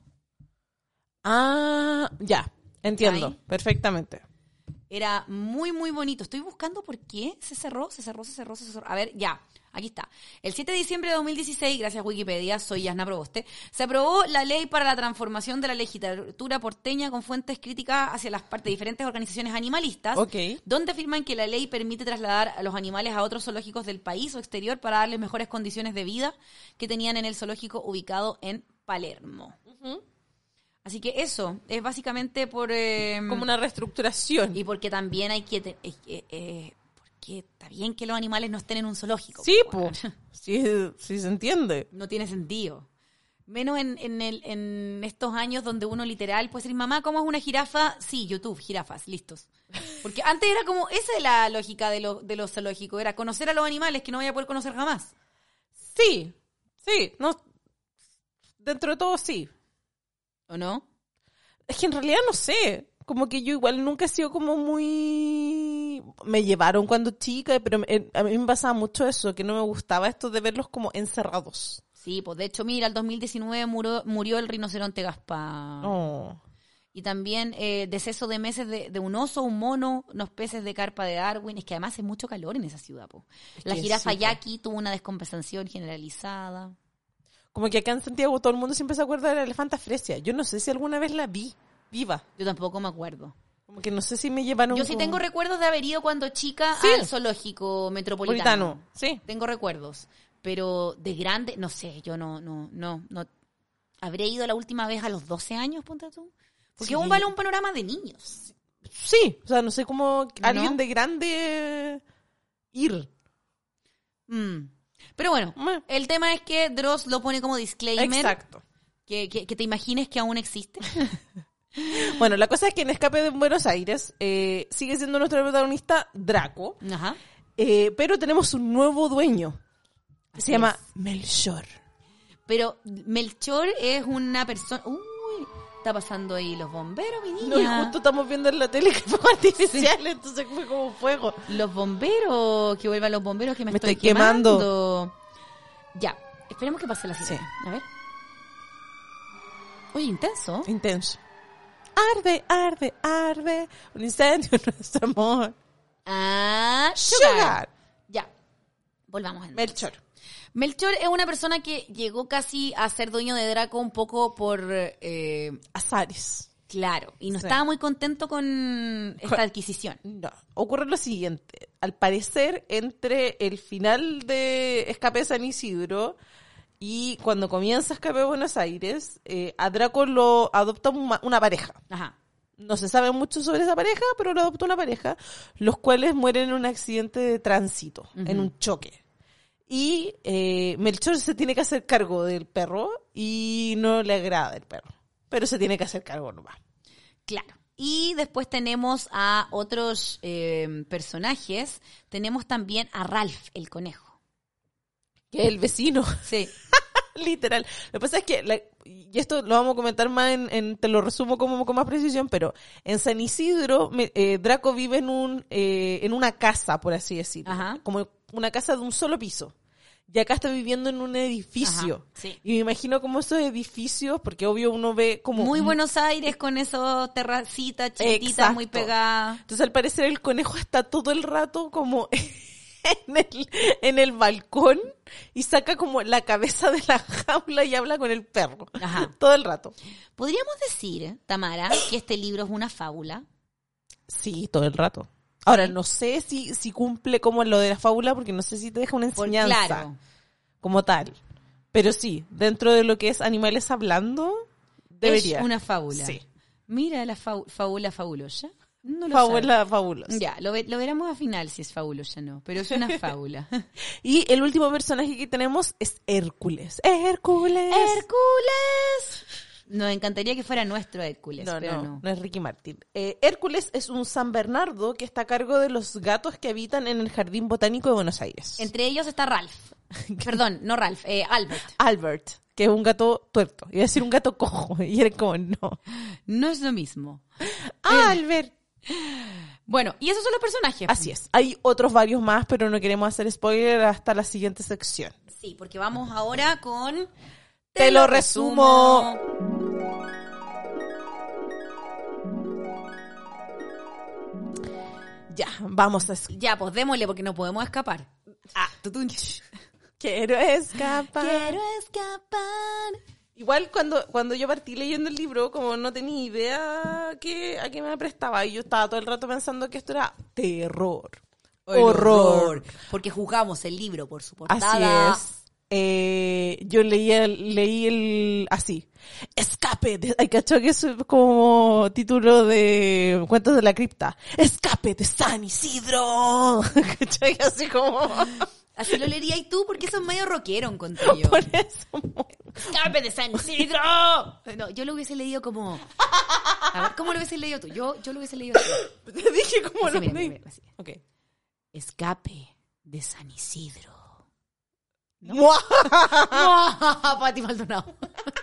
Ah, ya, entiendo, ¿Cachai? perfectamente. Era muy, muy bonito. Estoy buscando por qué se cerró, se cerró, se cerró, se cerró. A ver, ya, aquí está. El siete de diciembre de dos mil dieciséis, gracias a Wikipedia, soy Yasna Proboste, se aprobó la ley para la transformación de la legislatura porteña con fuentes críticas hacia las partes de diferentes organizaciones animalistas, Ok. donde afirman que la ley permite trasladar a los animales a otros zoológicos del país o exterior para darles mejores condiciones de vida que tenían en el zoológico ubicado en Palermo. Así que eso es básicamente por... eh, Como una reestructuración. y porque también hay que... te- eh, eh, eh, porque está bien que los animales no estén en un zoológico. Sí, po, pues. Sí, sí se entiende. No tiene sentido. Menos en, en, el, en estos años donde uno literal puede decir, mamá, ¿cómo es una jirafa? Sí, YouTube, jirafas, listos. Porque antes era como, esa es la lógica de lo, de lo zoológico, era conocer a los animales que no voy a poder conocer jamás. Sí, sí, no. Dentro de todo sí. ¿O no? Es que en realidad no sé. Como que yo igual nunca he sido como muy... Me llevaron cuando chica, pero me- a mí me pasaba mucho eso, que no me gustaba esto de verlos como encerrados. Sí, pues de hecho, mira, el dos mil diecinueve murió, murió el rinoceronte Gaspar. Oh. Y también eh, deceso de meses de, de un oso, un mono, unos peces de carpa de Darwin. Es que además hace mucho calor en esa ciudad, po. La que jirafa sí, po. yaqui tuvo una descompensación generalizada. Como que acá en Santiago todo el mundo siempre se acuerda de la elefanta fresia. Yo no sé si alguna vez la vi viva. Yo tampoco me acuerdo. Como que no sé si me llevaron... Yo sí como- tengo recuerdos de haber ido cuando chica Sí. al zoológico metropolitano. Politano, sí. Tengo recuerdos. Pero de grande, no sé, yo no, no, no, no. Habré ido la última vez a los doce años, ponte tú. Porque Sí. aún vale un panorama de niños. Sí, o sea, no sé cómo alguien ¿No? de grande ir. Mm. Pero bueno, Meh. el tema es que Dross lo pone como disclaimer. Exacto. Que, que, que te imagines que aún existe. Bueno, la cosa es que en Escape de Buenos Aires eh, sigue siendo nuestro protagonista Draco, Ajá. eh, pero tenemos un nuevo dueño. Así Se llama es. Melchor. Pero Melchor es una persona... Uy, está pasando ahí los bomberos, mi niña. No, y justo estamos viendo en la tele que fue artificial, entonces fue como fuego. Los bomberos, que vuelvan los bomberos, que me, Me estoy, estoy quemando. quemando. Ya, esperemos que pase la sirena. A ver. Oye, intenso. Intenso. arde, arde, arde, un incendio en nuestro amor. Ah, Sugar. Sugar. Ya, volvamos entonces. Melchor. Melchor es una persona que llegó casi a ser dueño de Draco un poco por... Eh, Azares. claro, y no Sí. estaba muy contento con esta Con- adquisición. No, ocurre lo siguiente. Al parecer, entre el final de Escape de San Isidro y cuando comienza Escape de Buenos Aires, eh, a Draco lo adopta una, una pareja. Ajá. No se sabe mucho sobre esa pareja, pero lo adopta una pareja, los cuales mueren en un accidente de tránsito, Ujú. en un choque. Y eh, Melchor se tiene que hacer cargo del perro y no le agrada el perro, pero se tiene que hacer cargo nomás. Claro. Y después tenemos a otros eh, personajes. Tenemos también a Ralph, el conejo. Que es el vecino. Sí. Literal. Lo que pasa es que, la- y esto lo vamos a comentar más, en, en- te lo resumo como con más precisión, pero en San Isidro, me- eh, Draco vive en un eh, en una casa, por así decirlo. Ajá. Como una casa de un solo piso. Y acá está viviendo en un edificio. Ajá, sí. Y me imagino como esos edificios, porque obvio uno ve como... Muy Buenos Aires con esos terracitas chiquititas Exacto. muy pegadas. Entonces, al parecer, el conejo está todo el rato como en el, en el balcón y saca como la cabeza de la jaula y habla con el perro. Ajá. Todo el rato. Podríamos decir, Tamara, que este libro es una fábula. Sí, todo el rato. Ahora, Sí. no sé si, si cumple como lo de la fábula, porque no sé si te deja una Por- enseñanza claro. como tal. Pero sí, dentro de lo que es animales hablando, debería. Es una fábula. Sí. Mira la fau- fábula fabulosa. No lo Fábula fabulosa. sabe. Ya, lo, ve- lo veremos al final si es fabulosa o no, pero es una fábula. Y el último personaje que tenemos es Hércules. ¡Hércules! ¡Hércules! Nos encantaría que fuera nuestro Hércules, No, pero no, no. no es Ricky Martin. Eh, Hércules es un San Bernardo que está a cargo de los gatos que habitan en el Jardín Botánico de Buenos Aires. Entre ellos está Ralph. Perdón, no Ralph, eh, Albert. Albert, que es un gato tuerto. Iba a decir un gato cojo. Y era como, no. No es lo mismo. Albert. Bueno, y esos son los personajes. Así es. Hay otros varios más, pero no queremos hacer spoiler hasta la siguiente sección. Sí, porque vamos ahora con... Te lo resumo. Ya, vamos a... es- Ya, pues démosle porque no podemos escapar. Ah, tutunch. Quiero escapar. Quiero escapar. Igual cuando, cuando yo partí leyendo el libro, como no tenía idea que, a qué me prestaba, y yo estaba todo el rato pensando que esto era terror, El horror. Porque juzgamos el libro por su Así portada. es. Eh, yo leí el, leí el así. Escape de, ay, ¿cachó? Que eso es como título de Cuentos de la Cripta. Escape de San Isidro. ¿Cachai? Así como... Así lo leerías tú porque eso es medio rockero, encontré yo. Por eso. ¡Escape de San Isidro! No, yo lo hubiese leído como... A ver, ¿cómo lo hubiese leído tú? Yo, yo lo hubiese leído así. Te dije como Así, lo mira, leí. mira, mira, así. Ok. Escape de San Isidro. ¡Mua! Pati Maldonado.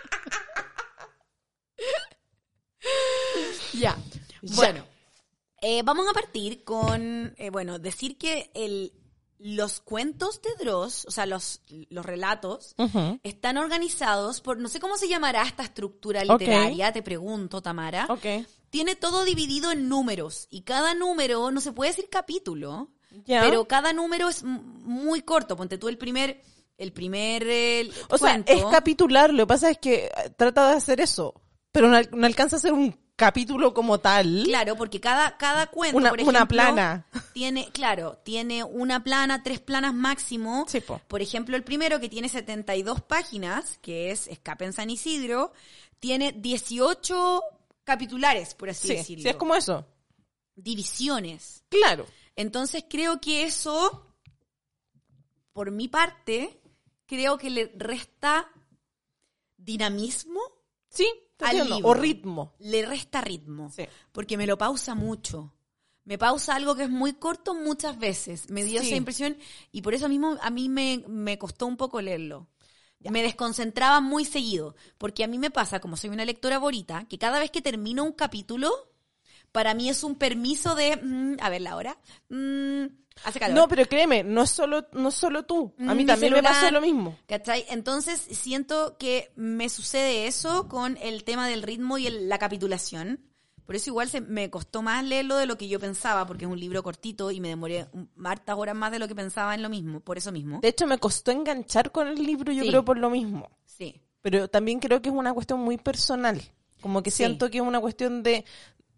Ya. Ya. Bueno, eh, vamos a partir con, eh, bueno, decir que el, los cuentos de Dross, o sea, los, los relatos, Ujú. están organizados por, no sé cómo se llamará esta estructura Ok. literaria, te pregunto, Tamara. Ok. Tiene todo dividido en números y cada número, no se puede decir capítulo, Ya. pero cada número es m- muy corto. Ponte tú el primer, el primer eh, O sea, cuento. es capitular, lo que pasa es que eh, trata de hacer eso, pero no, al- no alcanza a ser un capítulo como tal. Claro, porque cada, cada cuento, Una- por una ejemplo, plana. tiene, claro, tiene una plana, tres planas máximo. Sí, po. Por ejemplo, el primero que tiene setenta y dos páginas, que es Escape en San Isidro, tiene dieciocho capitulares, por así Sí, decirlo. sí, es como eso. Divisiones. Claro. Entonces creo que eso, por mi parte, creo que le resta dinamismo, Sí, te Al entiendo. libro. O ritmo. le resta ritmo, Sí. porque me lo pausa mucho. Me pausa algo que es muy corto muchas veces. Me dio Sí. esa impresión y por eso mismo a mí me, me costó un poco leerlo. Me desconcentraba muy seguido, porque a mí me pasa, como soy una lectora bonita, que cada vez que termino un capítulo, para mí es un permiso de, mm, a ver la hora, mm, hace calor. No, pero créeme, no es solo, no es solo tú. A Mm, mí mi también celular, me pasa lo mismo. ¿Cachai? Entonces siento que me sucede eso con el tema del ritmo y el- la capitulación. Por eso igual se, me costó más leerlo de lo que yo pensaba, porque es un libro cortito y me demoré hartas horas más de lo que pensaba en lo mismo, por eso mismo. De hecho, me costó enganchar con el libro, yo Sí. creo, por lo mismo. Sí. Pero también creo que es una cuestión muy personal. Como que Sí. siento que es una cuestión de,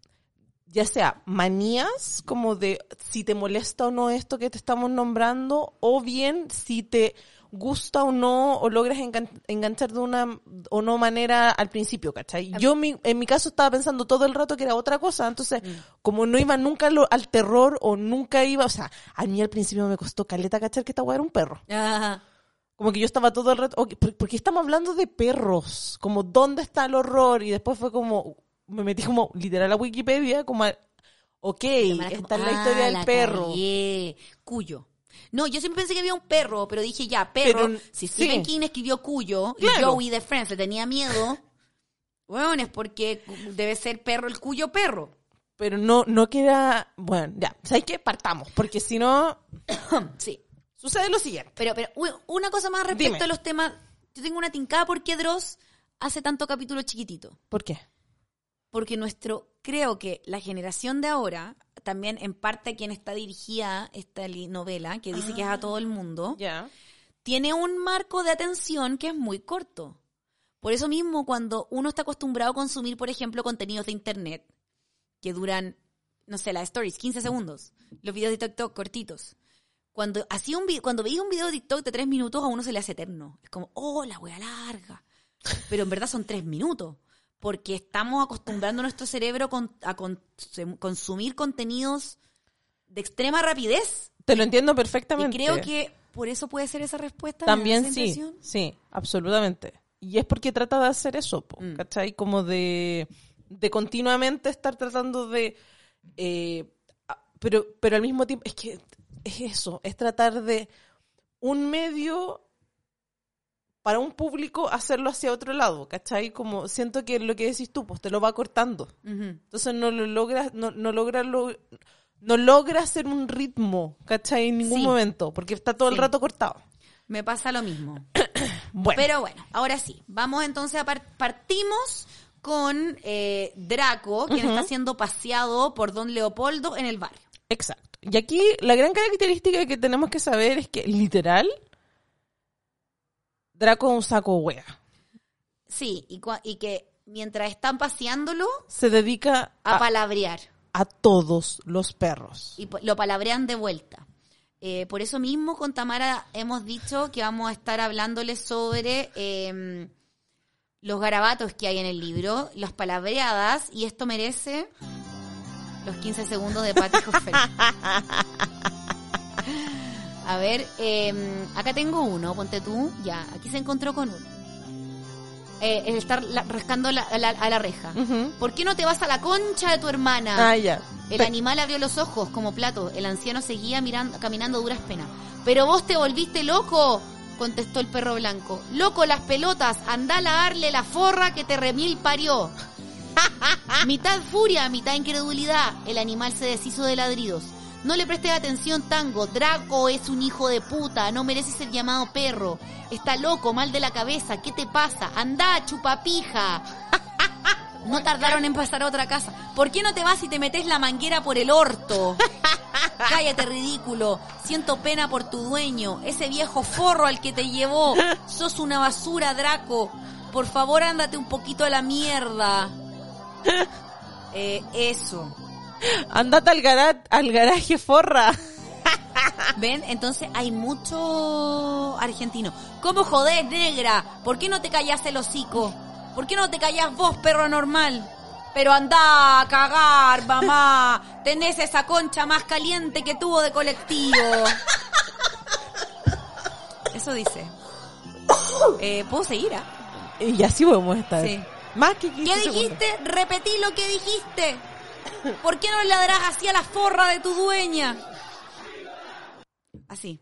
ya sea manías, como de si te molesta o no esto que te estamos nombrando, o bien si te gusta o no, o logras engan- enganchar de una o no manera al principio, ¿cachai? Yo mi, en mi caso estaba pensando todo el rato que era otra cosa, entonces Mm. como no iba nunca lo- al terror o nunca iba, o sea, a mí al principio me costó caleta cachar que esta weá era un perro. Ajá. Como que yo estaba todo el rato, ok, ¿por, por qué estamos hablando de perros? Como, ¿dónde está el horror? Y después fue como, me metí como literal a Wikipedia, como, a, ok, esta es la historia del Ah, la perro. cagué. Cuyo. No, yo siempre pensé que había un perro, pero dije ya, perro. Pero, si Stephen sí. King escribió Cuyo Claro. y Joey de Friends le tenía miedo, bueno, es porque debe ser perro el Cuyo perro. Pero no, no queda, bueno, ya, ¿sabes qué? Partamos, porque si no, Sí. sucede lo siguiente. Pero, pero, uy, una cosa más respecto Dime. a los temas. Yo tengo una tincada por qué Dross hace tanto capítulo chiquitito. ¿Por qué? Porque nuestro, creo que la generación de ahora, también en parte a quien está dirigida esta li- novela, que dice que es a todo el mundo, Ya. tiene un marco de atención que es muy corto. Por eso mismo, cuando uno está acostumbrado a consumir, por ejemplo, contenidos de internet, que duran, no sé, las stories, quince segundos, los videos de TikTok cortitos. Cuando hacía un vi- cuando veía un video de TikTok de tres minutos, a uno se le hace eterno. Es como, oh, la wea larga. Pero en verdad son tres minutos. Porque estamos acostumbrando a nuestro cerebro con- a con- consumir contenidos de extrema rapidez. Te lo entiendo Y perfectamente. creo que por eso puede ser esa respuesta. ¿me da También esa sí, impresión? sí, absolutamente. Y es porque trata de hacer eso, po, Mm. ¿cachai? Como de, de continuamente estar tratando de... eh, a- pero, pero al mismo tiempo, es que es eso, es tratar de un medio para un público hacerlo hacia otro lado, ¿cachai? Como siento que lo que decís tú, pues te lo va cortando. Ujú. Entonces no lo logras, no, no logra lo- no logra hacer un ritmo, ¿cachai? En ningún Sí. momento, porque está todo el Sí. rato cortado. Me pasa lo mismo. Bueno. Pero bueno, ahora sí. Vamos entonces a par- partimos con eh, Draco, quien Ujú. está siendo paseado por Don Leopoldo en el barrio. Exacto. Y aquí la gran característica que tenemos que saber es que, literal, Draco es un saco wea. Sí, y, cua- y que mientras están paseándolo, Se dedica a a, palabrear. a todos los perros. Y po- lo palabrean de vuelta. Eh, por eso mismo con Tamara hemos dicho que vamos a estar hablándoles sobre eh, los garabatos que hay en el libro, las palabreadas, y esto merece los quince segundos de Pati Hoffel. A ver, eh, acá tengo uno, ponte tú, ya, aquí se encontró con uno. Eh, el estar la- rascando la- a, la, a la reja. Ujú. ¿Por qué no te vas a la concha de tu hermana? Ah, ya. El Pe- animal abrió los ojos como plato. El anciano seguía mirando, caminando a duras penas. ¿Pero vos te volviste loco? Contestó el perro blanco. Loco las pelotas, andá a lavarle la forra que te remil parió. Mitad furia, mitad incredulidad. El animal se deshizo de ladridos. No le prestes atención, Tango. Draco es un hijo de puta. No merece ser llamado perro. Está loco, mal de la cabeza. ¿Qué te pasa? Andá, chupapija. No tardaron en pasar a otra casa. ¿Por qué no te vas y te metes la manguera por el orto? Cállate, ridículo. Siento pena por tu dueño. Ese viejo forro al que te llevó. Sos una basura, Draco. Por favor, ándate un poquito a la mierda. Eh, eso. Andate al, gara- al garaje, forra. ¿Ven? Entonces hay mucho argentino. ¿Cómo jodés, negra? ¿Por qué no te callás el hocico? ¿Por qué no te callás vos, perro normal? Pero andá a cagar, mamá. Tenés esa concha más caliente que tuvo de colectivo. Eso dice. Eh, ¿Puedo seguir? ah? Y así podemos estar. Sí. Más que quince ¿Qué segundos. dijiste? Repetí lo que dijiste. ¿Por qué no ladrás así a la forra de tu dueña? Así.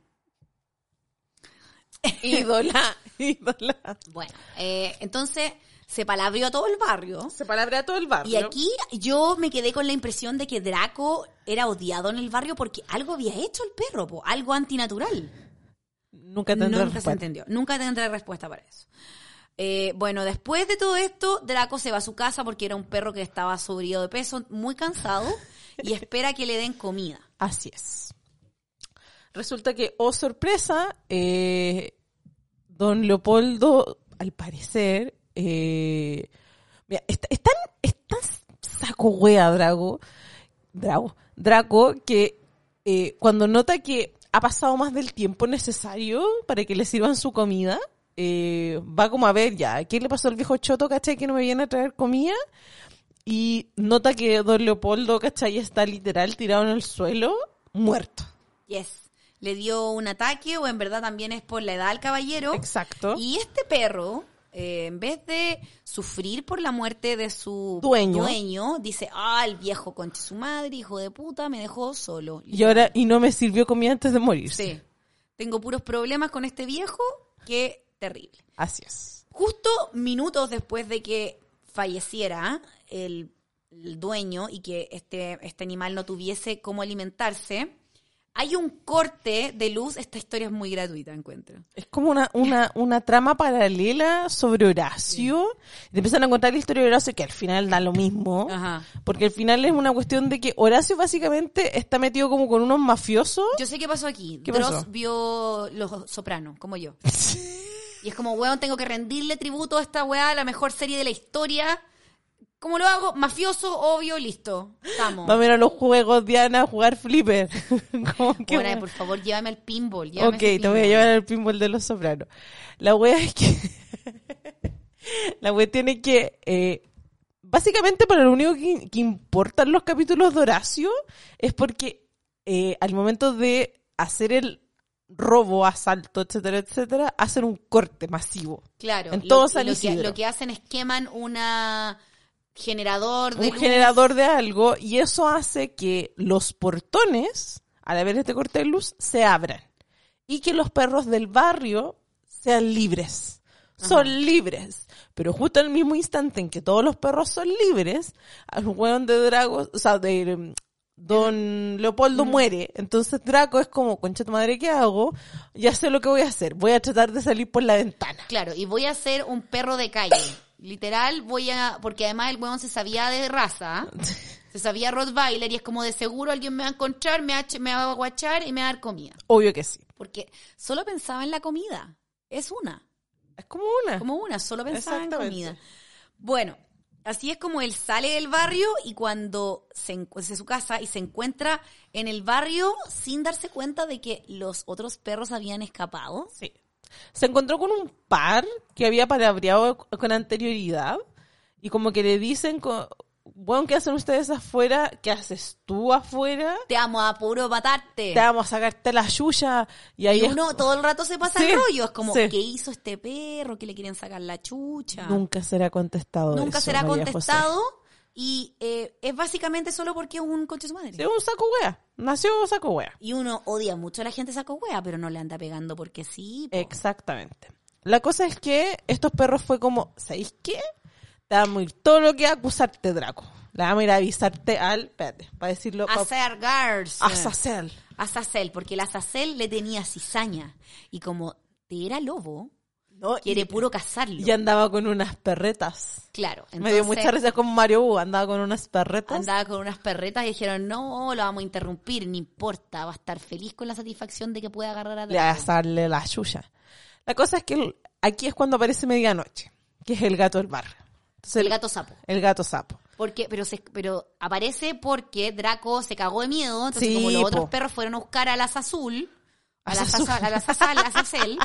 Ídola, ídola. Bueno, eh, entonces se palabreó a todo el barrio. Se palabrea todo el barrio. Y aquí yo me quedé con la impresión de que Draco era odiado en el barrio porque algo había hecho el perro, po, algo antinatural. Nunca tendrá Nunca se respuesta. entendió. Nunca tendré respuesta para eso. Eh, bueno, después de todo esto, Draco se va a su casa porque era un perro que estaba subido de peso, muy cansado, y espera que le den comida. Así es. Resulta que, oh sorpresa, eh, don Leopoldo, al parecer, eh, mira, es, es tan, es tan saco wea Drago, Drago, Draco, que eh, cuando nota que ha pasado más del tiempo necesario para que le sirvan su comida, eh, va como a ver ya, ¿qué le pasó al viejo choto, cachai, que no me viene a traer comida? Y nota que don Leopoldo, cachai, está literal tirado en el suelo, muerto. Yes. Le dio un ataque, o en verdad también es por la edad del caballero. Exacto. Y este perro, eh, en vez de sufrir por la muerte de su Dueño. dueño, dice, ah, el viejo conche su madre, hijo de puta, me dejó solo. Y ahora, y no me sirvió comida antes de morirse. Sí. Tengo puros problemas con este viejo, qué terrible. Así es. Justo minutos después de que falleciera el, el dueño y que este, este animal no tuviese cómo alimentarse, hay un corte de luz. Esta historia es muy gratuita, encuentro. Es como una, una, una trama paralela sobre Horacio. Sí. Te empiezan a contar la historia de Horacio, que al final da lo mismo. Ajá. Porque al final es una cuestión de que Horacio básicamente está metido como con unos mafiosos. Yo sé qué pasó aquí. ¿Qué Dross pasó? vio Los Sopranos, como yo. Y es como, weón, tengo que rendirle tributo a esta weá, la mejor serie de la historia. ¿Cómo lo hago? Mafioso, obvio, listo. Estamos. Vamos a ir a los juegos, Diana, a jugar flipper. que bueno, por favor, llévame al pinball. Llévame ok, ese te voy a pinball. llevar al pinball de Los Sopranos. La wea es que... la wea tiene que... Eh, básicamente para lo único que, que importan los capítulos de Horacio es porque eh, al momento de hacer el robo, asalto, etcétera, etcétera, hacen un corte masivo. Claro. En todo lo, San lo, que, Isidro. lo que hacen es queman una generador de Un luz. generador de algo, y eso hace que los portones, al haber este corte de luz, se abran. Y que los perros del barrio sean libres. Son Ajá. libres. Pero justo en el mismo instante en que todos los perros son libres, al hueón de Drago, o sea, de don Leopoldo Mm. muere. Entonces Draco es como, concha tu madre, ¿qué hago? Ya sé lo que voy a hacer. Voy a tratar de salir por la ventana. Claro, y voy a ser un perro de calle. Literal, voy a... Porque además el huevón se sabía de raza. Se sabía Rottweiler y es como de seguro alguien me va a encontrar, me va a, me va a guachar y me va a dar comida. Obvio que sí. Porque solo pensaba en la comida. Es una. Es como una. Como una, solo pensaba en Exactamente. comida. Bueno, así es como él sale del barrio y cuando se encuentra en su casa y se encuentra en el barrio sin darse cuenta de que los otros perros habían escapado. Sí. Se encontró con un par que había palabreado con anterioridad y como que le dicen, co- bueno, ¿qué hacen ustedes afuera? ¿Qué haces tú afuera? Te amo a puro matarte. Te vamos a sacarte la yuya. Y ahí Y es- uno todo el rato se pasa Sí, el rollo. Es como, sí. ¿qué hizo este perro? ¿Que le quieren sacar la chucha? nunca será contestado. Nunca eso, será María contestado. José. Y eh, es básicamente solo porque es un coche de su madre. Sí, un saco wea. Nació saco wea. Y uno odia mucho a la gente saco hueá, pero no le anda pegando porque sí. po. Exactamente. La cosa es que estos perros fue como, ¿sabéis qué? Te vamos a ir todo lo que acusarte, Draco. Le vamos a ir a avisarte al, espérate, para decirlo, A Ser Gars. a Sacel. A Sacel, porque la Sacel le tenía cizaña. Y como te era lobo, ¿No? quiere Y- puro cazarlo. Y andaba con unas perretas. Claro. Me dio entonces mucha risa como Mario U, andaba con unas perretas. Andaba con unas perretas y dijeron, no, lo vamos a interrumpir, no importa, va a estar feliz con la satisfacción de que pueda agarrar a Le va a Draco. darle la yuya. La cosa es que el- aquí es cuando aparece medianoche, que es el gato del barrio. Entonces, El gato sapo. El gato sapo. Porque, pero, se, pero aparece porque Draco se cagó de miedo, entonces Sí, como los otros po. perros fueron a buscar a la Azul, a la Azazul. Zaza- a la Zaza- a la Zacel,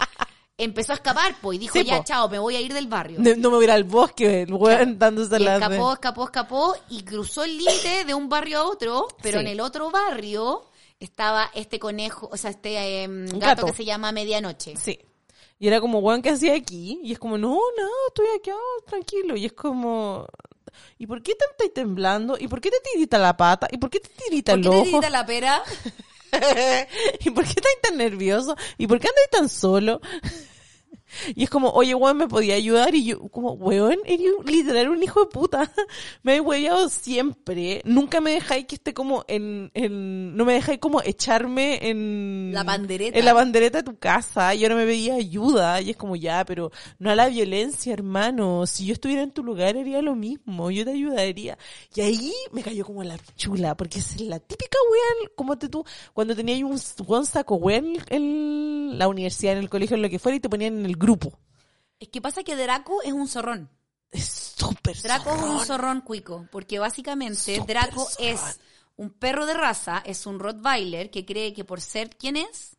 empezó a escapar, po, y dijo, Sí, ya, po. chao, me voy a ir del barrio. No, no me voy a ir al bosque, el weón Claro. dándose Y la escapó, escapó, escapó y cruzó el límite de un barrio a otro, pero Sí. en el otro barrio estaba este conejo, o sea, este em, gato, Gato. que se llama Medianoche. Sí. Y era como, weón, ¿qué hacía aquí? Y es como, no, no, estoy aquí, oh, tranquilo. Y es como, ¿y por qué te estás temblando? ¿Y por qué te tirita la pata? ¿Y por qué te tirita ¿Por el qué te ojo? tirita la pera? ¿Y por qué estás tan nervioso? ¿Y por qué andas tan solo? Y es como, oye, weón, ¿me podía ayudar? Y yo, como, weón, eres un- literal un hijo de puta. Me he hueveado siempre. Nunca me dejáis que esté como en, en, no me dejáis como echarme en... La pandereta. En la bandereta de tu casa. Y ahora me pedía ayuda. Y es como, ya, pero no a la violencia, hermano. Si yo estuviera en tu lugar, haría lo mismo. Yo te ayudaría. Y ahí me cayó como la chula. Porque es la típica weón, como te tú, cuando tenías un weón saco weón en, en la universidad, en el colegio, en lo que fuera, y te ponían en el grupo. Es que pasa que Draco es un zorrón. Es súper Draco es un zorrón. zorrón cuico, porque básicamente Súper Draco zorrón. es un perro de raza, es un Rottweiler que cree que por ser quien es,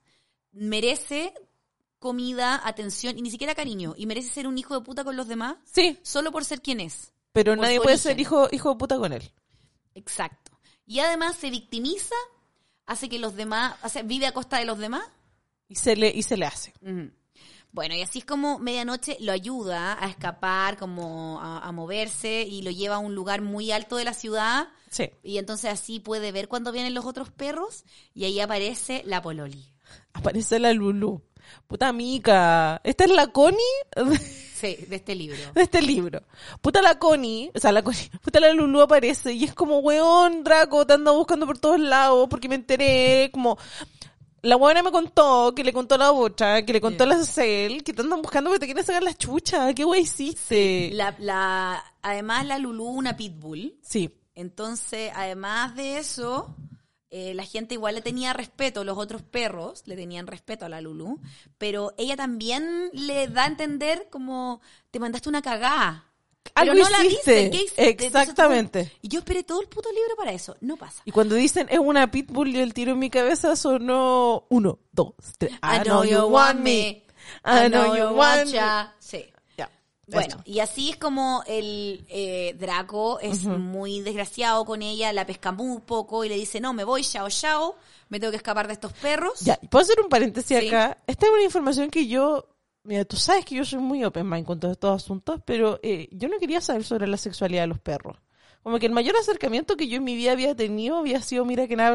merece comida, atención y ni siquiera cariño, y merece ser un hijo de puta con los demás Sí, solo por ser quien es. pero Por nadie su puede origen. ser hijo, hijo de puta con él. Exacto. Y además se victimiza, hace que los demás, hace, vive a costa de los demás. Y se le, y se le hace. Ujú. Bueno, y así es como Medianoche lo ayuda a escapar, como a, a moverse, y lo lleva a un lugar muy alto de la ciudad. Sí. Y entonces así puede ver cuando vienen los otros perros, y ahí aparece la Pololi. Aparece la Lulu. Puta mica. Esta es la Connie Sí, de este libro. de este libro. Puta la Connie, o sea, la Connie, puta la Lulu aparece y es como, weón, Draco, te ando buscando por todos lados porque me enteré, como... La buena me contó, que le contó a la otra, que le contó a la Cel, que te andan buscando porque te quieren sacar la chucha. ¿Qué wey hiciste? La, la, además la Lulú, una pitbull. Sí. Entonces, además de eso, eh, la gente igual le tenía respeto, los otros perros le tenían respeto a la Lulú, pero ella también le da a entender como, te mandaste una cagada. Pero Algo no la hiciste. dicen, ¿qué hiciste? Exactamente. Entonces, y yo esperé todo el puto libro para eso, no pasa. Y cuando dicen es una pitbull y el tiro en mi cabeza sonó uno, dos, tres. I know you want me, I know you want ya. Sí. Ya. Bueno, Eso. y así es como el eh, Draco es muy desgraciado con ella, la pesca muy poco y le dice, no, me voy, chao, chao, me tengo que escapar de estos perros. Ya, ¿puedo hacer un paréntesis Sí. acá? Esta es una información que yo... Mira, tú sabes que yo soy muy open mind con todos estos asuntos, pero eh, yo no quería saber sobre la sexualidad de los perros. Como que el mayor acercamiento que yo en mi vida había tenido había sido Mira quién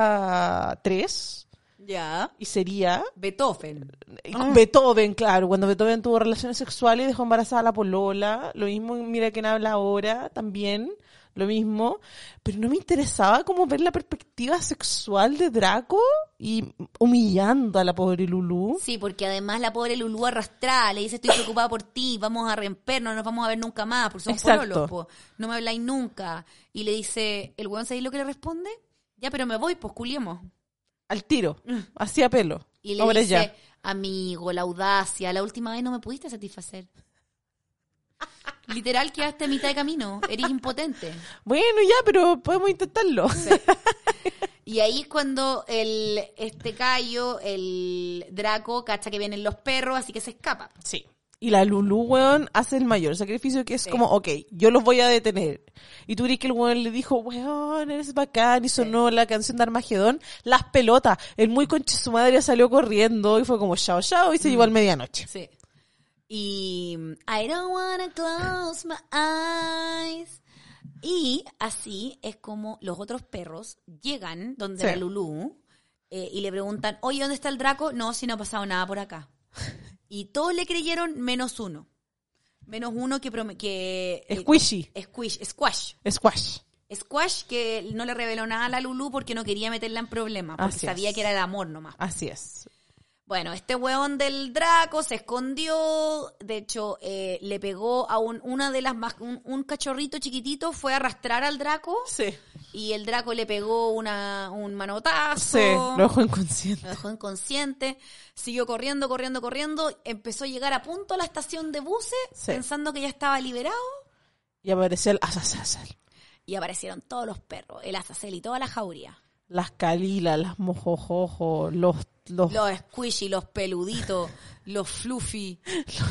habla tres, Ya. y sería Beethoven. y con Beethoven, claro, cuando Beethoven tuvo relaciones sexuales y dejó embarazada a la polola, lo mismo en Mira quién habla ahora, también, lo mismo, pero no me interesaba como ver la perspectiva sexual de Draco y humillando a la pobre Lulú. Sí, porque además la pobre Lulú arrastrada le dice, estoy preocupada por ti, vamos a rompernos, no nos vamos a ver nunca más, porque somos Exacto. pololos, po. No me habláis nunca. Y le dice, el weón, ¿sabéis lo que le responde? Ya, pero me voy, pues culiemos. Al tiro, hacía pelo. Y le Ahora dice, ya. amigo, la audacia, la última vez no me pudiste satisfacer. Literal, quedaste a mitad de camino, eres impotente. Bueno, ya, pero podemos intentarlo. Y ahí es cuando el este Cayo, el Draco, cacha que vienen los perros, así que se escapa. Sí. Y la Lulú, weón, hace el mayor sacrificio que es Sí. como, ok, yo los voy a detener. Y tú dirías que el weón le dijo, weón, eres bacán, y sonó la canción de Armagedón, las pelotas. El muy conche su madre salió corriendo y fue como, chao, chao, y se llevó al medianoche. Sí. Y I don't wanna close my eyes. Y así es como los otros perros llegan donde Sí. la Lulú eh, y le preguntan, oye, ¿dónde está el Draco? No, si no ha pasado nada por acá. Y todos le creyeron menos uno. Menos uno que... prome- que eh, Squishy. Squish, Squash. Squash. Squash que no le reveló nada a la Lulú porque no quería meterla en problemas, porque Así sabía es. que era el amor nomás. Así es. Bueno, este hueón del Draco se escondió, de hecho, eh, le pegó a un, una de las más, un, un cachorrito chiquitito, fue a arrastrar al Draco Sí. y el Draco le pegó una, un manotazo. Sí, lo dejó inconsciente. Lo dejó inconsciente, siguió corriendo, corriendo, corriendo, empezó a llegar a punto a la estación de buses, Sí. pensando que ya estaba liberado, Y apareció el Azazel. y aparecieron todos los perros, el Azazel y toda la jauría. Las Calilas, las Mojojojo, los... los... Los squishy, los peluditos, los fluffy.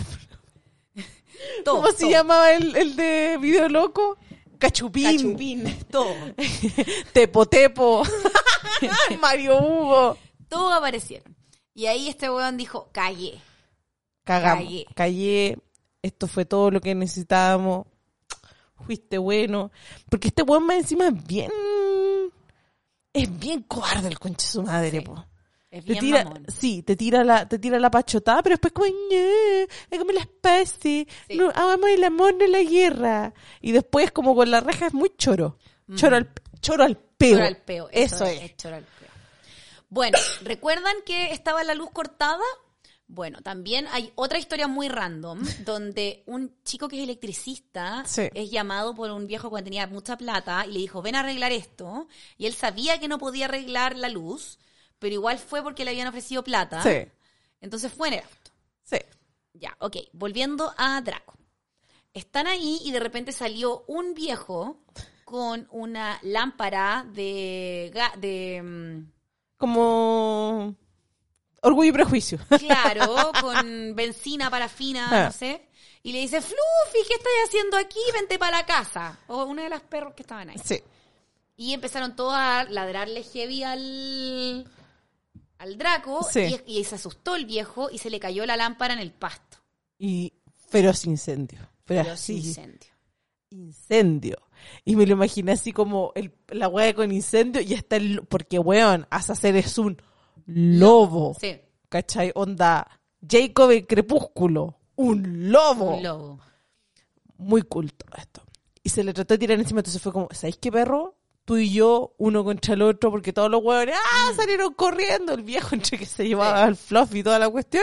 Todo, ¿Cómo se todo. llamaba el, el de Video Loco? Cachupín. Cachupín, todo. Tepo Tepo. Mario Hugo. Todos aparecieron. Y ahí este weón dijo, callé. Cagamos. Callé. Callé. Esto fue todo lo que necesitábamos. Fuiste bueno. Porque este weón más encima es bien... Es bien cobarde el conche de su madre, Sí. po. Es Te bien tira, mamón. sí, te tira la, te tira la pachotada, pero después como, "Ñe, es como la especie, Sí. no, amamos el amor, no la guerra". Y después como con la reja es muy choro. Choro al, choro al peo. Choro al peo. Eso, es. es choro al peo. Bueno, ¿recuerdan que estaba la luz cortada? Bueno, también hay otra historia muy random, donde un chico que es electricista Sí. es llamado por un viejo cuando tenía mucha plata y le dijo, ven a arreglar esto. Y él sabía que no podía arreglar la luz, pero igual fue porque le habían ofrecido plata. Sí, Entonces fue en el auto. sí. Ya, ok. Volviendo a Draco. Están ahí y de repente salió un viejo con una lámpara de... ga- de mm, Como Orgullo y Prejuicio. claro, con benzina, parafina, Ah. no sé. Y le dice, Fluffy, ¿qué estás haciendo aquí? Vente para la casa. O una de las perros que estaban ahí. Sí. Y empezaron todos a ladrarle heavy al, al Draco. Sí. Y, y se asustó el viejo y se le cayó la lámpara en el pasto. Y feroz incendio. Pero Pero así, sin incendio. incendio. Y me lo imaginé así como el, la hueá con incendio y está el... Porque, weón, Azazel es un lobo. Sí, ¿Cachai? Onda, Jacob en Crepúsculo. Un lobo. un lobo. Muy culto esto. Y se le trató de tirar encima, entonces fue como, ¿sabéis qué, perro? Tú y yo, uno contra el otro, porque todos los huevones, ¡ah! Salieron corriendo. El viejo entre que se llevaba al fluff y toda la cuestión.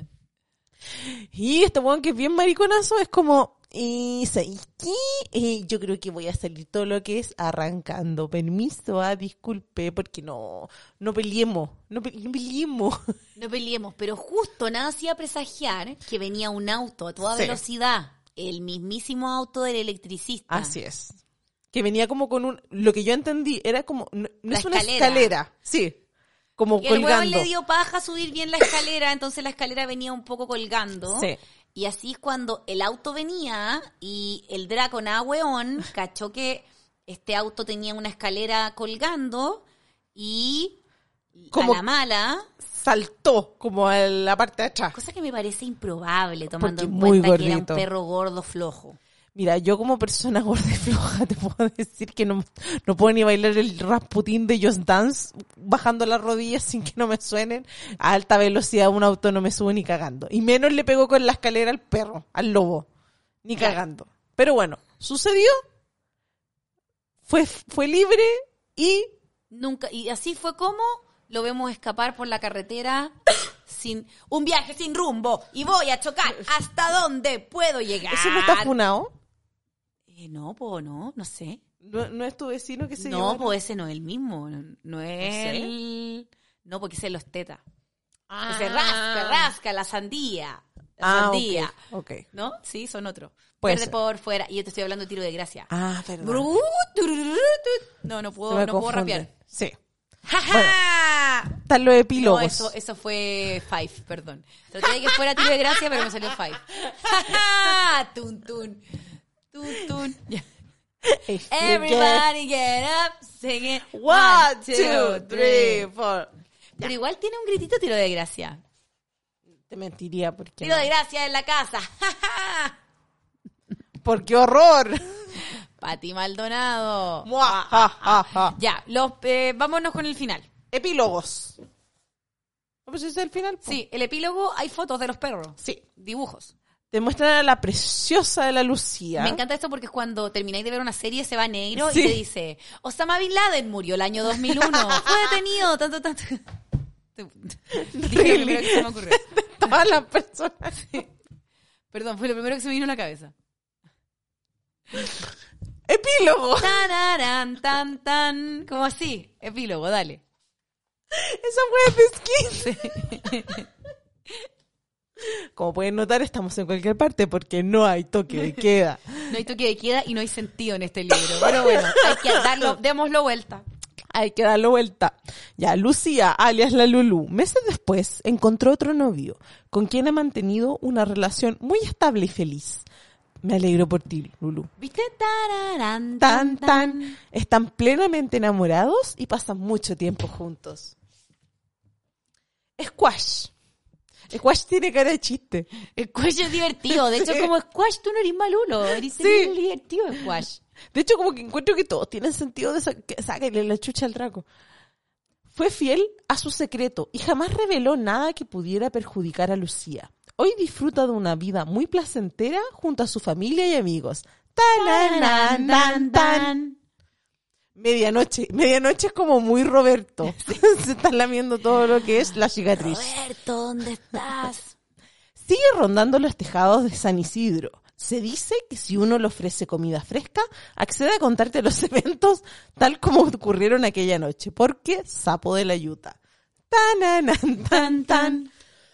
Y este huevón que es bien mariconazo es como, ¿y sabéis qué? Eh, yo creo que voy a salir todo lo que es arrancando. Permiso, ah, disculpe, porque no, no peleemos, no, pe- no peleemos. No peleemos, pero justo nada hacía presagiar que venía un auto a toda Sí. velocidad. El mismísimo auto del electricista. Así es. Que venía como con un, lo que yo entendí, era como, no, no La es una escalera. escalera, sí, como Y el huevón colgando. le dio paja subir bien la escalera, entonces la escalera venía un poco colgando. Sí. Y así es cuando el auto venía y el Draco, nada hueón, cachó que este auto tenía una escalera colgando y Como- a la mala, Saltó como a la parte de atrás. cosa que me parece improbable tomando Porque en muy cuenta que era un gordito. perro gordo flojo. Mira, yo como persona gorda y floja te puedo decir que no, no puedo ni bailar el Rasputín de Just Dance bajando las rodillas sin que no me suenen. A alta velocidad un auto no me sube ni cagando. Y menos le pegó con la escalera al perro, al lobo. Ni Claro. cagando. Pero bueno, sucedió. Fue, fue libre y Nunca, y así fue como lo vemos escapar por la carretera sin un viaje sin rumbo y voy a chocar hasta donde puedo llegar. ¿eso no está funado? Eh, no, pues no, no sé. ¿No, no es tu vecino que se No, llevó la- pues ese no es el mismo, no, no es sé. el... No, porque ese lo esteta. Ah. Se rasca, rasca la sandía. La Ah, sandía. ok. ok. ¿No? Sí, son otros. Puede Verde ser. por fuera. Y yo te estoy hablando de tiro de gracia. Ah, perdón. Bru, turururu, tu. No, no Se puedo, me no puedo confunde. rapear. Sí. ¡Ja, ja! Están los No, epílogos. eso, eso fue Five, perdón. Traté de que fuera tiro de gracia, pero me salió Five. ¡Ja, ja! Tun, tun. Tun, tun. Ya. If you Everybody get up, sing it. get- One, two, three, four. Pero igual tiene un gritito tiro de gracia. Te mentiría porque Tiro no. de gracia en la casa. ¡Ja, ja! Porque horror. Pati Maldonado. Mua, ja, ja, ja. Ya, los, eh, vámonos con el final. Epílogos. ¿No pues ese es el final? po? Sí, el epílogo hay fotos de los perros. Sí. Dibujos. Te muestran a la preciosa de la Lucía. Me encanta esto porque es cuando termináis de ver una serie, se va negro Sí. y te dice, Osama Bin Laden murió el año dos mil uno, fue detenido, tanto, tanto. Dije lo primero que se me ocurrió. Todas las personas. Perdón, fue lo primero que se me vino a la cabeza. Epílogo. Tararán, tan, tan, como así, epílogo, dale. Esa wea es de skin. Como pueden notar, estamos en cualquier parte porque no hay toque de queda. No hay toque de queda y no hay sentido en este libro. Pero bueno, hay que darlo, démoslo vuelta. Hay que darle vuelta. Ya, Lucía, alias la Lulú, meses después encontró otro novio con quien ha mantenido una relación muy estable y feliz. Me alegro por ti, Lulú. ¿Viste? Tararán, Tan, tan. Están plenamente enamorados y pasan mucho tiempo juntos. Squash. Squash tiene cara de chiste. Squash es divertido. De hecho, Sí. como Squash, tú no eres malulo. Eres Sí. eres divertido, Squash. De hecho, como que encuentro que todos tienen sentido de sa- que sáquenle la chucha al Draco. Fue fiel a su secreto y jamás reveló nada que pudiera perjudicar a Lucía. Hoy disfruta de una vida muy placentera junto a su familia y amigos. ¡Tan, tan, tan! Medianoche. Medianoche es como muy Roberto. Se está lamiendo todo lo que es la cicatriz. Roberto, ¿dónde estás? Sigue rondando los tejados de San Isidro. Se dice que si uno le ofrece comida fresca, accede a contarte los eventos tal como ocurrieron aquella noche, porque sapo de la yuta. Tan, tan, tan.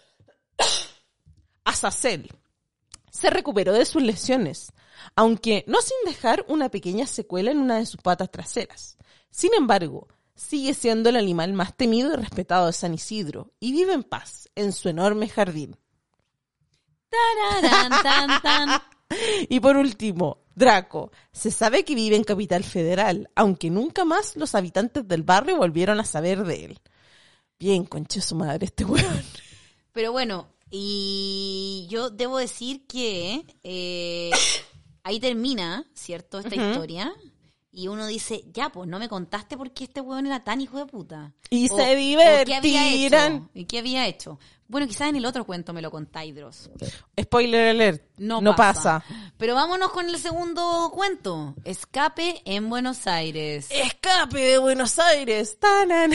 Azazel se recuperó de sus lesiones, aunque no sin dejar una pequeña secuela en una de sus patas traseras. Sin embargo, sigue siendo el animal más temido y respetado de San Isidro y vive en paz en su enorme jardín. Tararán, tan, tan. Y por último, Draco. Se sabe que vive en Capital Federal, aunque nunca más los habitantes del barrio volvieron a saber de él. Bien, concha su madre este weón. Pero bueno, y yo debo decir que eh, ahí termina, ¿cierto? Esta Uh-huh. historia. Y uno dice, ya, pues no me contaste por qué este weón era tan hijo de puta. Y O- se o ¿qué había divertirán. hecho? ¿Y qué había hecho? Bueno, quizás en el otro cuento me lo contáis, Dross. Spoiler alert. No, No pasa. pasa. Pero vámonos con el segundo cuento. Escape en Buenos Aires. Escape de Buenos Aires. Tanan.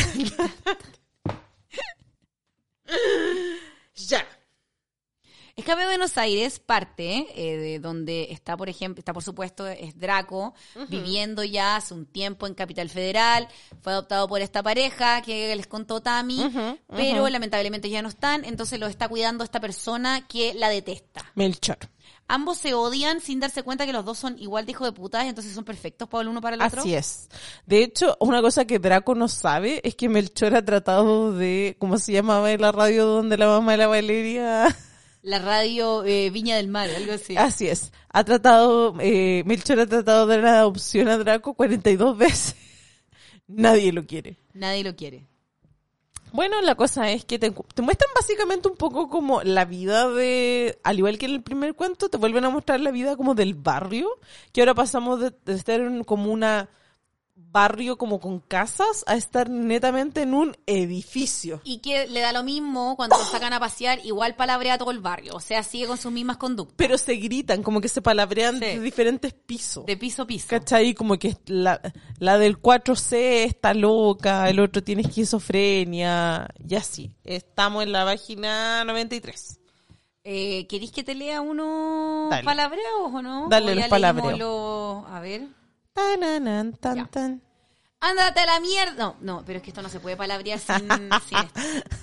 Ya. Escape de Buenos Aires parte eh, de donde está, por ejemplo, está por supuesto, es Draco, viviendo ya hace un tiempo en Capital Federal, fue adoptado por esta pareja que les contó Tami, Ujú, pero ujú. lamentablemente ya no están, entonces lo está cuidando esta persona que la detesta. Melchor. Ambos se odian sin darse cuenta que los dos son igual de hijos de putas, entonces son perfectos para el uno para el otro. Así es. De hecho, una cosa que Draco no sabe es que Melchor ha tratado de, ¿cómo se llamaba en la radio donde la mamá de la Valeria? La radio eh, Viña del Mar, algo así. Así es. Ha tratado, eh, Melchor ha tratado de dar la adopción a Draco cuarenta y dos veces. Nadie lo quiere. Nadie lo quiere. Bueno, la cosa es que te, te muestran básicamente un poco como la vida de, al igual que en el primer cuento, te vuelven a mostrar la vida como del barrio, que ahora pasamos de, de estar en como una barrio como con casas a estar netamente en un edificio. Y que le da lo mismo cuando lo sacan a pasear, igual palabrea todo el barrio. O sea, sigue con sus mismas conductas. Pero se gritan, como que se palabrean Sí. de diferentes pisos. De piso a piso. ¿Cachai? Como que la, la del cuatro C está loca, el otro tiene esquizofrenia, y así. Estamos en la página noventa y tres. Eh, ¿Queréis que te lea unos Dale. palabreos o no? Dale ¿O ya los leímos palabreos. los- A ver. Tananan, tan, Ya. tan. ¡Ándate a la mierda! No, no, pero es que esto no se puede palabrear sin, sin esto.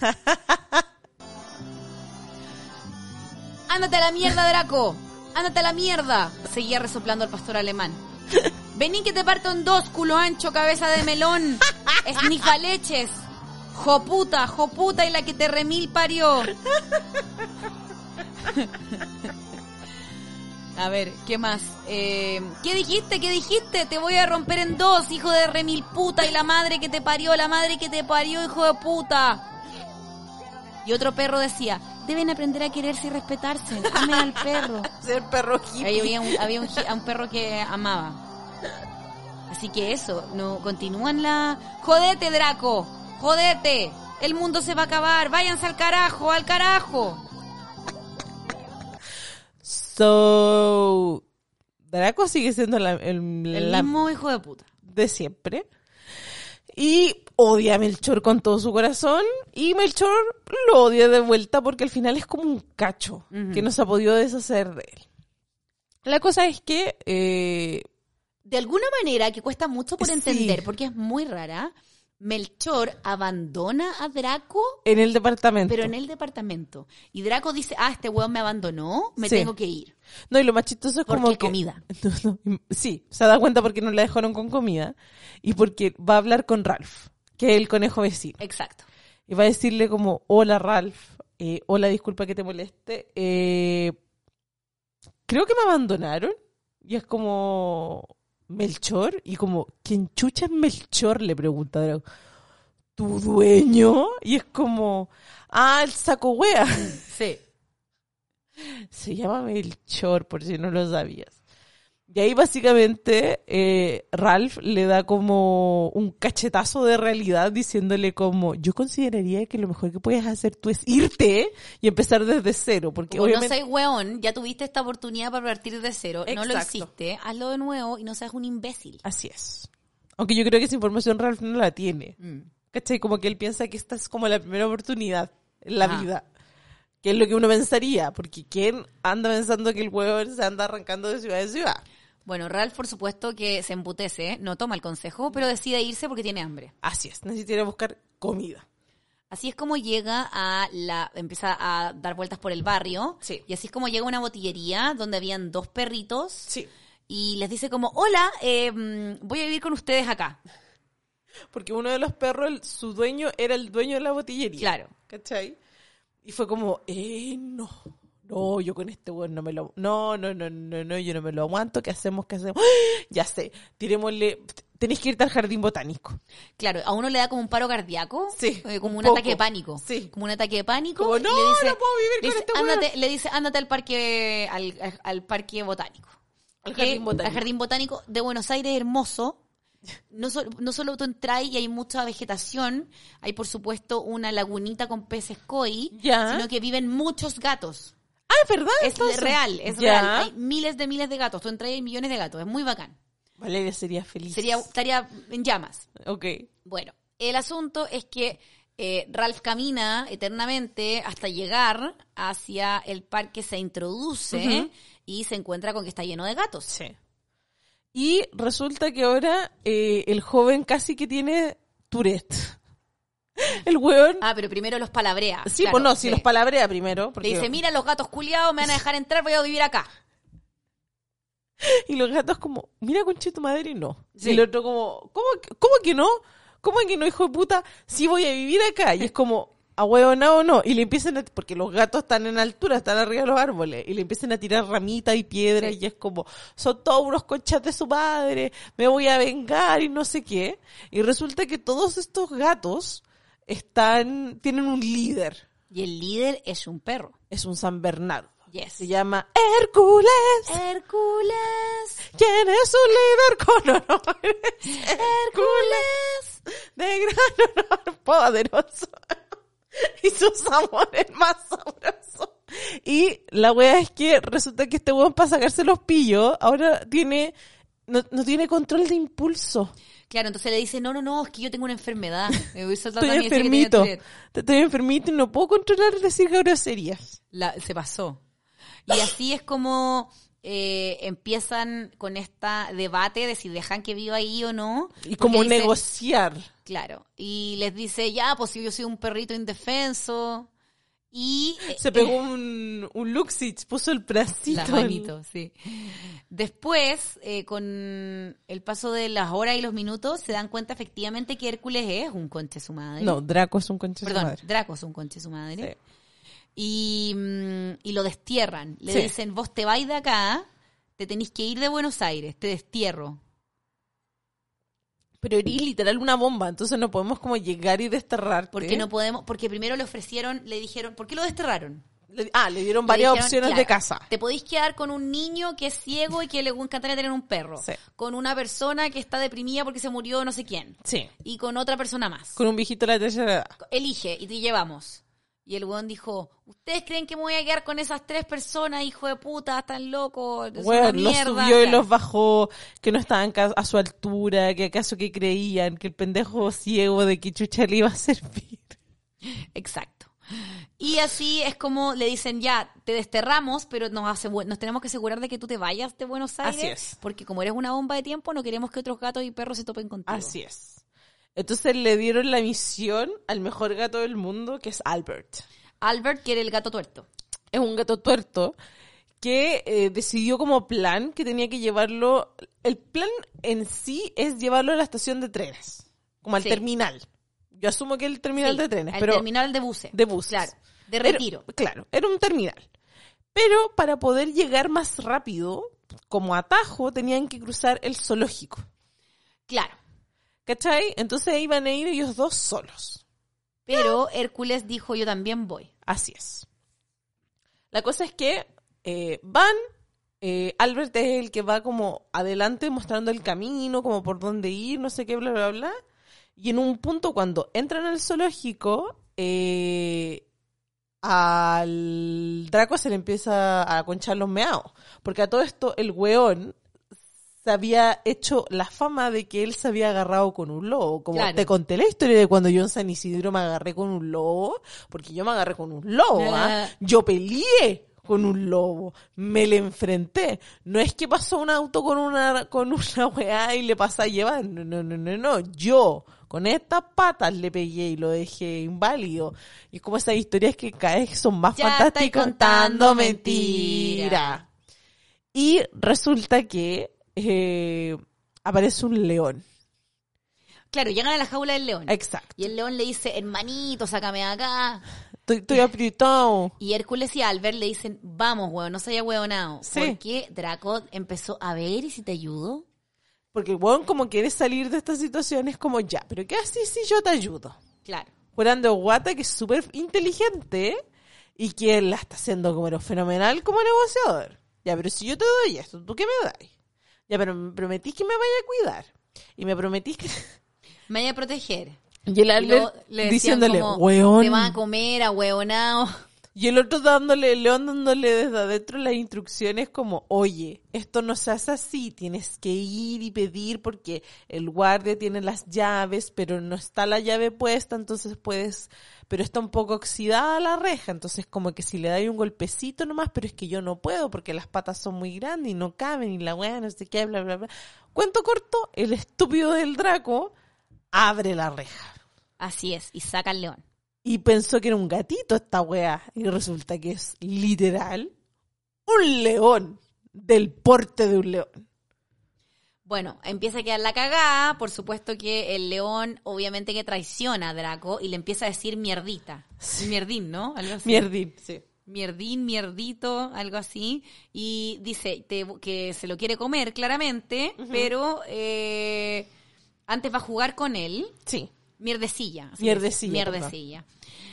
¡Ándate a la mierda, Draco! ¡Ándate a la mierda! Seguía resoplando el pastor alemán. Vení que te parto en dos, culo ancho, cabeza de melón. Esnifaleches. Joputa, joputa y la que te remil parió. A ver, ¿qué más? Eh, ¿Qué dijiste? ¿Qué dijiste? Te voy a romper en dos, hijo de remil puta, y la madre que te parió, la madre que te parió, hijo de puta. Y otro perro decía, deben aprender a quererse y respetarse. Amen al perro. Ser perro hippie. Ahí había un, había un, gi- un perro que amaba. Así que eso, no continúan la... ¡Jodete, Draco! ¡Jodete! El mundo se va a acabar. Váyanse al carajo, al carajo. So, Draco sigue siendo la, el, El la mismo hijo de puta. de siempre. Y odia a Melchor con todo su corazón. Y Melchor lo odia de vuelta porque al final es como un cacho Ujú. que no se ha podido deshacer de él. La cosa es que... Eh, De alguna manera, que cuesta mucho por Sí. entender, porque es muy rara, Melchor abandona a Draco, en el departamento. pero en el departamento. Y Draco dice, ah, este weón me abandonó, me Sí. tengo que ir. No, y lo más chistoso es Porque como que... comida. No, no, sí, se da cuenta porque no la dejaron con comida. Y porque va a hablar con Ralph, que es el conejo vecino. Exacto. Y va a decirle como, hola Ralph, eh, hola, disculpa que te moleste. Eh, creo que me abandonaron. Y es como... Melchor. Y como, ¿quién chucha es Melchor? Le pregunta Draco. ¿Tu dueño? Y es como, ah, el saco wea. Sí. Se llama Melchor, por si no lo sabías. Y ahí básicamente eh, Ralph le da como un cachetazo de realidad diciéndole como, yo consideraría que lo mejor que puedes hacer tú es irte y empezar desde cero. Porque Como obviamente... no seas weón, ya tuviste esta oportunidad para partir de cero, no lo Exacto. hiciste, hazlo de nuevo y no seas un imbécil. Así es. Aunque yo creo que esa información Ralph no la tiene. Mm. ¿Cachai? Como que él piensa que esta es como la primera oportunidad en la Ajá. vida. Que es lo que uno pensaría. Porque ¿quién anda pensando que el huevón se anda arrancando de ciudad en ciudad? Bueno, Ralph, por supuesto que se embutece, no toma el consejo, pero decide irse porque tiene hambre. Así es. Necesita ir a buscar comida. Así es como llega a la... empieza a dar vueltas por el barrio. Sí. Y así es como llega a una botillería donde habían dos perritos. Sí. Y les dice como, hola, eh, mm, voy a vivir con ustedes acá. Porque uno de los perros, el- su dueño, era el dueño de la botillería. Claro. ¿Cachai? Y fue como, eh, no. No, yo con este weón no me lo... No, no, no, no, no, yo no me lo aguanto. ¿Qué hacemos? ¿Qué hacemos? ¡Ah! Ya sé. Tirémosle... Tenés que irte al jardín botánico. Claro, a uno le da como un paro cardíaco. Sí, eh, como un un poco. ataque de pánico. Sí. Como un ataque de pánico. Como, y no, le dice, no puedo vivir le con dice, este weón. ándate, le dice, ándate al parque, al, al, al parque botánico. Al Que- jardín botánico. Al jardín botánico de Buenos Aires, hermoso. No, so- no solo tú entras y hay mucha vegetación, hay por supuesto una lagunita con peces koi, Ya. sino que viven muchos gatos. Ah, ¿es verdad? Es entonces? real, es Ya. real. Hay miles de miles de gatos. Tú entras y hay millones de gatos. Es muy bacán. Valeria sería feliz. Sería, estaría en llamas. Ok. Bueno, el asunto es que eh, Ralph camina eternamente hasta llegar hacia el parque, se introduce Ujú. y se encuentra con que está lleno de gatos. Sí. Y resulta que ahora eh, el joven casi que tiene Tourette. El weón... Ah, pero primero los palabrea. sí, claro, pues no, si sí. los palabrea primero. Porque... Le dice, mira, los gatos culiados me van a dejar entrar, voy a vivir acá. Y los gatos como, mira conche tu madre y no. Sí. Y el otro como, ¿cómo, que- ¿cómo que no? ¿Cómo que no, hijo de puta? Sí voy a vivir acá. Y es como, a huevona o no. Y le empiezan a, porque los gatos están en altura, están arriba de los árboles. Y le empiezan a tirar ramitas y piedras. Sí. Y es como, son todos unos conchas de su madre. Me voy a vengar y no sé qué. Y resulta que todos estos gatos están, tienen un líder. Y el líder es un perro. Es un San Bernardo. Yes. Se llama Hércules. Hércules. ¿Quién es un líder con honores? Hércules. De gran honor poderoso. Y sus amores más sabrosos. Y la wea es que resulta que este weón, para sacarse los pillos, ahora tiene, no, no tiene control de impulso. Claro, entonces le dice, no, no, no, es que yo tengo una enfermedad. Me voy Estoy soltando a mí decir que tenía enfermito. Tourette. Estoy enfermito y no puedo controlar decir groserías. La- se pasó. Y así es como eh, empiezan con este debate de si dejan que viva ahí o no. Y Porque como dice- negociar. Claro. Y les dice, ya, pues si yo soy un perrito indefenso. Y... eh, Se pegó un, un Luxich, puso el bracito. La manito, sí. Después, eh, con el paso de las horas y los minutos, se dan cuenta efectivamente que Hércules es un conche su madre. No, Draco es un conche de su Perdón, madre. Draco es un conche su madre. Sí. Y, mm, y lo destierran. Le Sí. dicen, vos te vais de acá, te tenés que ir de Buenos Aires, te destierro. Pero eres literal una bomba, entonces no podemos como llegar y desterrarte. Porque no podemos, porque primero le ofrecieron, le dijeron, ¿por qué lo desterraron? Le- ah, le dieron Le varias dijeron, opciones claro, de casa. Te podéis quedar con un niño que es ciego y que le encantaría tener un perro. Sí. Con una persona que está deprimida porque se murió no sé quién. Sí. Y con otra persona más. Con un viejito de la tercera edad. Elige y te llevamos. Y el weón dijo, ¿ustedes creen que me voy a quedar con esas tres personas, hijo de puta, están locos? Es Bueno, una los mierda. subió y Claro. los bajó, que no estaban ca- a su altura, que acaso que creían, que el pendejo ciego de que chucha le iba a servir. Exacto. Y así es como le dicen, ya, te desterramos, pero nos, asegu- nos tenemos que asegurar de que tú te vayas de Buenos Aires. Así es. Porque como eres una bomba de tiempo, no queremos que otros gatos y perros se topen contigo. Así es. Entonces le dieron la misión al mejor gato del mundo, que es Albert. Albert quiere el gato tuerto. Es un gato tuerto que eh, decidió como plan que tenía que llevarlo... El plan en sí es llevarlo a la estación de trenes, como al Sí. terminal. Yo asumo que es el terminal Sí, de trenes, al pero... terminal de buses. de buses. Claro, de Pero- retiro. claro, era un terminal. Pero para poder llegar más rápido, como atajo, tenían que cruzar el zoológico. Claro. ¿Cachai? Entonces iban a ir ellos dos solos. Pero Hércules dijo, yo también voy. Así es. La cosa es que eh, van eh, Albert es el que va como adelante mostrando el camino, como por dónde ir, no sé qué, bla, bla, bla. Y en un punto cuando entran al zoológico, eh, al Draco se le empieza a conchar los meados. Porque a todo esto el weón se había hecho la fama de que él se había agarrado con un lobo. Como Claro. te conté la historia de cuando yo en San Isidro me agarré con un lobo, porque yo me agarré con un lobo, ¿ah? Ah. Yo peleé con un lobo, me le enfrenté. No es que pasó un auto con una con una weá y le pasa a llevar. No, no, no, no, no. Yo con estas patas le pegué y lo dejé inválido. Y es como esas historias que cada vez son más Ya fantásticas. estáis contando mentira. Y resulta que eh, aparece un león. Claro, llegan a la jaula del león. Exacto. Y el león le dice, hermanito, sácame de acá. Estoy, estoy apretado. Y Hércules y Albert le dicen, vamos, huevón, no se haya huevonado. Sí. Porque Draco empezó a ver, ¿y si te ayudo? Porque el weón como quiere salir de esta situación es como ya, pero ¿qué así si yo te ayudo? Claro. Jurando Guata, que es súper inteligente y que la está haciendo como fenomenal como negociador. Ya, pero si yo te doy esto, ¿tú qué me das? Ya, pero me prometís que me vaya a cuidar. Y me prometís que... Me vaya a proteger. Y el Y Albert luego le decían diciéndole, como, weón. te van a comer, ahueonao. Y el otro dándole, el león dándole desde adentro las instrucciones como, oye, esto no se hace así, tienes que ir y pedir porque el guardia tiene las llaves, pero no está la llave puesta, entonces puedes, pero está un poco oxidada la reja, entonces como que si le dais un golpecito nomás, pero es que yo no puedo porque las patas son muy grandes y no caben y la weá no sé qué, bla, bla, bla. Cuento corto, el estúpido del Draco abre la reja. Así es, y saca al león. Y pensó que era un gatito esta weá. Y resulta que es literal un león. Del porte de un león. Bueno, empieza a quedar la cagada. Por supuesto que el león obviamente que traiciona a Draco y le empieza a decir mierdita. Sí. Mierdín, ¿no? Algo así. Mierdín, sí. Mierdín, mierdito, algo así. Y dice te- que se lo quiere comer claramente, uh-huh. pero eh, antes va a jugar con él. Sí. Mierdecilla. así Mierdecilla, es, Mierdecilla.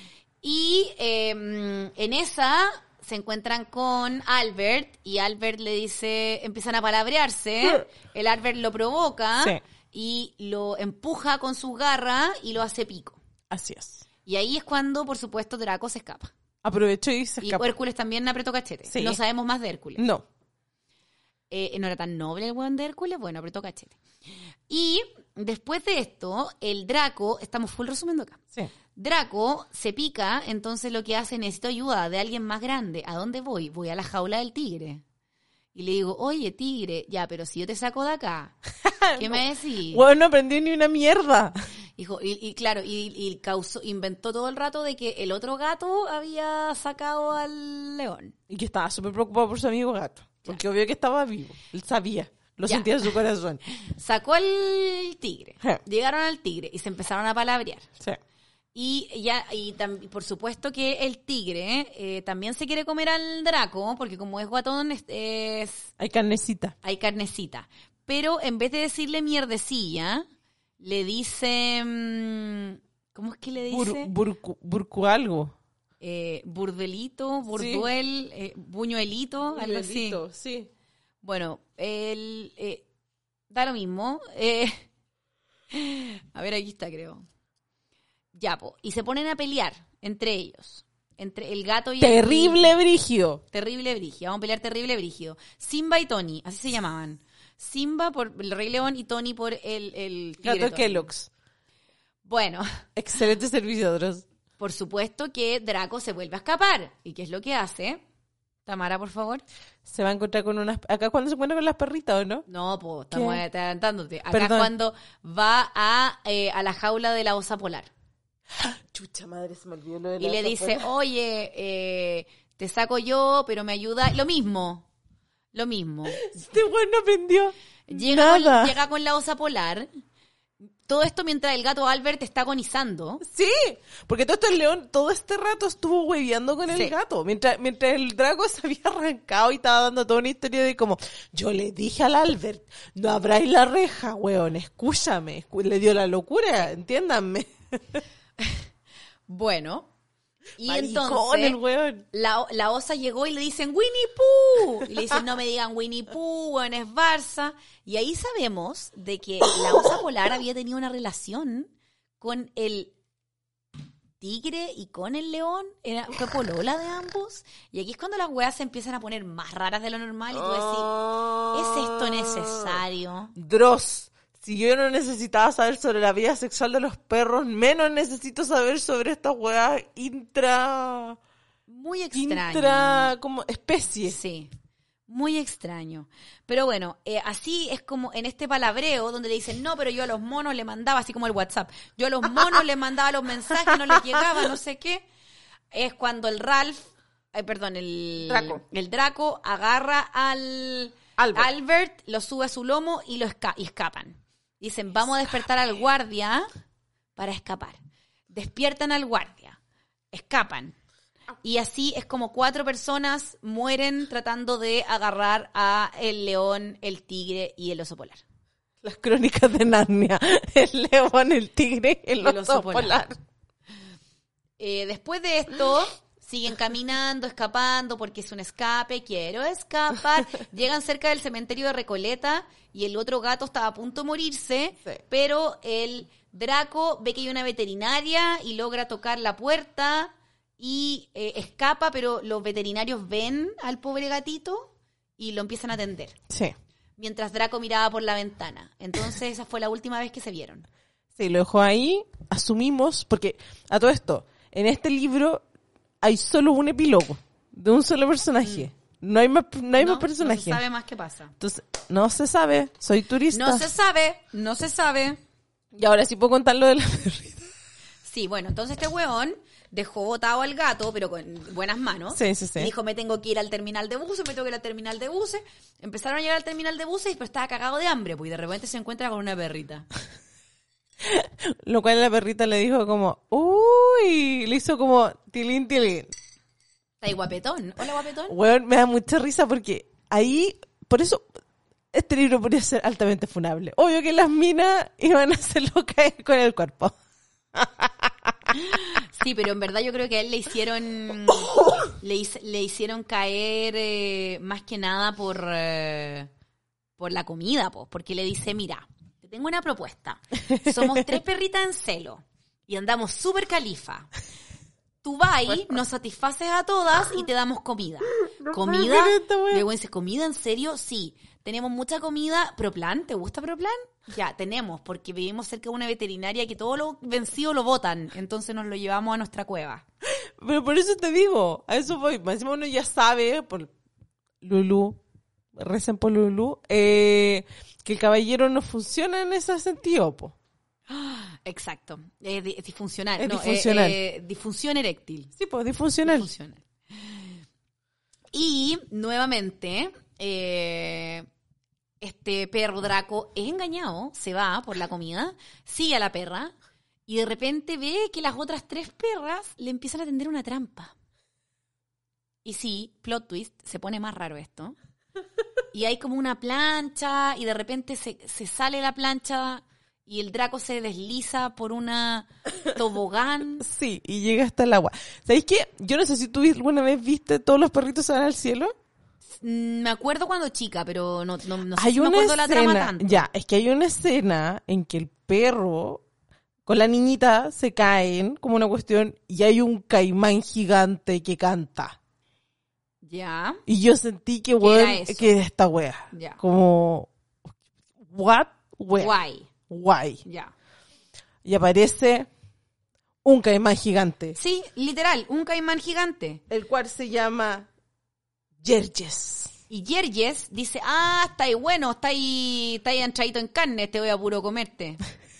Y eh, en esa se encuentran con Albert y Albert le dice, empiezan a palabrearse, el Albert lo provoca Sí. y lo empuja con sus garras y lo hace pico. Así es. Y ahí es cuando, por supuesto, Draco se escapa. Aprovechó y se Y escapó. Hércules también apretó cachete. Sí. No sabemos más de Hércules. No. Eh, no era tan noble el weón de Hércules, bueno, apretó cachete. Y después de esto, el Draco, estamos full resumiendo acá. Sí. Draco se pica, entonces lo que hace, necesito ayuda de alguien más grande. ¿A dónde voy? Voy a la jaula del tigre. Y le digo, oye, tigre, ya, pero si yo te saco de acá, ¿qué me decís? Bueno, no aprendió ni una mierda. Hijo, y, y claro, y, y causó, inventó todo el rato de que el otro gato había sacado al león. Y que estaba súper preocupado por su amigo gato. Porque obvio que estaba vivo. Él sabía. Lo Ya. sentía en su corazón. Sacó al tigre. Ja. Llegaron al tigre y se empezaron a palabrear. Sí. Y ya y tam- por supuesto que el tigre eh, también se quiere comer al Draco, porque como es guatón, es, es- Hay carnecita. hay carnecita. Pero en vez de decirle mierdecilla, le dice... mm, ¿Cómo es que le Bur, dice? burcu, burcu algo. Eh, burdelito, burduel, eh, buñuelito, algo así. Sí. Bueno, el, eh, da lo mismo. Eh, a ver, aquí está, creo. Ya, po. Y se ponen a pelear entre ellos. Entre el gato y el... Terrible brigio. Terrible Brigio. Vamos a pelear Terrible Brigio. Simba y Tony, así se llamaban. Simba por el Rey León y Tony por el, el tigre Gato Tony. Kellogg's. Bueno, Excelente servicio, otros. por supuesto que Draco se vuelve a escapar. ¿Y qué es lo que hace? Tamara, por favor. Se va a encontrar con unas... Acá es cuando se encuentra con las perritas, ¿o no? No, pues estamos ¿Qué? adelantándote. Acá Perdón. es cuando va a, eh, a la jaula de la osa polar. Chucha madre, se me olvidó lo de Y la le osa dice, polar. oye, eh, te saco yo, pero me ayuda. Lo mismo. Lo mismo. Este weón no aprendió Llega, nada. llega con la osa polar. Todo esto mientras el gato Albert está agonizando. Sí, porque todo esto el león todo este rato estuvo hueveando con el Sí. gato. Mientras, mientras el Draco se había arrancado y estaba dando toda una historia de como, yo le dije al Albert, no abráis la reja, weón, escúchame. Escu- Le dio la locura, entiéndanme. Bueno. Y Maricón, entonces el weón. la, la osa llegó y le dicen, Winnie Pooh. Pooh. Y le dicen, no me digan Winnie Pooh, weón, es Barça. Y ahí sabemos de que la osa polar había tenido una relación con el tigre y con el león. Era, fue polola de ambos. Y aquí es cuando las weas se empiezan a poner más raras de lo normal. Y tú decís, ¿es esto necesario? Dross. Si yo no necesitaba saber sobre la vida sexual de los perros, menos necesito saber sobre estas weas intra... Muy extraño. Intra... como especie. Sí, muy extraño. Pero bueno, eh, así es como en este palabreo donde le dicen, no, pero yo a los monos le mandaba, así como el WhatsApp, yo a los monos les mandaba los mensajes, no les llegaba, no sé qué. Es cuando el Ralph, eh, perdón, el Draco. el Draco agarra al Albert. Albert, lo sube a su lomo y lo esca- y escapan. Dicen, vamos a despertar al guardia para escapar. Despiertan al guardia, escapan. Y así es como cuatro personas mueren tratando de agarrar a el león, el tigre y el oso polar. Las crónicas de Narnia. El león, el tigre, el, El oso oso polar. polar. Eh, después de esto, siguen caminando, escapando, porque es un escape, quiero escapar. Llegan cerca del cementerio de Recoleta y el otro gato estaba a punto de morirse, Sí. pero el Draco ve que hay una veterinaria y logra tocar la puerta y eh, escapa, pero los veterinarios ven al pobre gatito y lo empiezan a atender. Sí. Mientras Draco miraba por la ventana. Entonces esa fue la última vez que se vieron. Sí, lo dejó ahí. Asumimos, porque a todo esto, en este libro hay solo un epílogo de un solo personaje. No hay más, no hay no, más personajes. no se sabe más qué pasa. Entonces, no se sabe. Soy turista. No se sabe, no se sabe. Y ahora sí puedo contar lo de la perrita. Sí, bueno, entonces este hueón dejó botado al gato, pero con buenas manos. Sí, sí, sí. Y dijo, me tengo que ir al terminal de buses, me tengo que ir al terminal de buses. Empezaron a llegar al terminal de buses, pero estaba cagado de hambre, pues, y de repente se encuentra con una perrita. Lo cual la perrita le dijo como, uy, le hizo como tilín, tilín. Está ahí guapetón. Hola, guapetón. Weón, me da mucha risa porque ahí, por eso, este libro podría ser altamente funable. Obvio que las minas iban a hacerlo caer con el cuerpo. Sí, pero en verdad yo creo que a él le hicieron le, hice- le hicieron caer eh, más que nada por eh, por la comida, pues, porque le dice, mira, te tengo una propuesta. Somos tres perritas en celo y andamos súper califa. Tú vas, nos satisfaces a todas y te damos comida. ¿Comida? puedo creer esta wea. Luego dice, ¿comida en serio? Sí. Tenemos mucha comida. ¿Proplan? ¿Te gusta Proplan? Ya, tenemos, porque vivimos cerca de una veterinaria que todo lo vencido lo botan. Entonces nos lo llevamos a nuestra cueva. Pero por eso te digo, a eso voy. Más encima uno ya sabe, por Lulú, recen por Lulú, eh, que el caballero no funciona en ese sentido, po. Exacto. Es di- es disfuncional. Es no, disfuncional. eh, eh, disfunción eréctil. Sí, pues disfuncional. Disfuncional. Y nuevamente, eh, este perro Draco es engañado, se va por la comida, sigue a la perra y de repente ve que las otras tres perras le empiezan a tender una trampa. Y sí, plot twist, se pone más raro esto. Y hay como una plancha y de repente se, se sale la plancha y el Draco se desliza por una tobogán. Sí, y llega hasta el agua. ¿Sabéis qué? Yo no sé si tú alguna vez viste Todos los perritos se van al cielo. Mm, Me acuerdo cuando chica, pero no, no, no sé Hay si me una acuerdo la trama escena, tanto. ya, es que hay una escena en que el perro con la niñita se caen como una cuestión y hay un caimán gigante que canta. Ya, Y yo sentí que, era weón, eso? que era esta wea. ya. Como, what? Wea. Guay, Guay. ya. Y aparece un caimán gigante, Sí, literal, un caimán gigante. el cual se llama Yerges. Y Yerges dice, ah, está ahí bueno, está ahí, está ahí entradito en carne, te voy a puro comerte.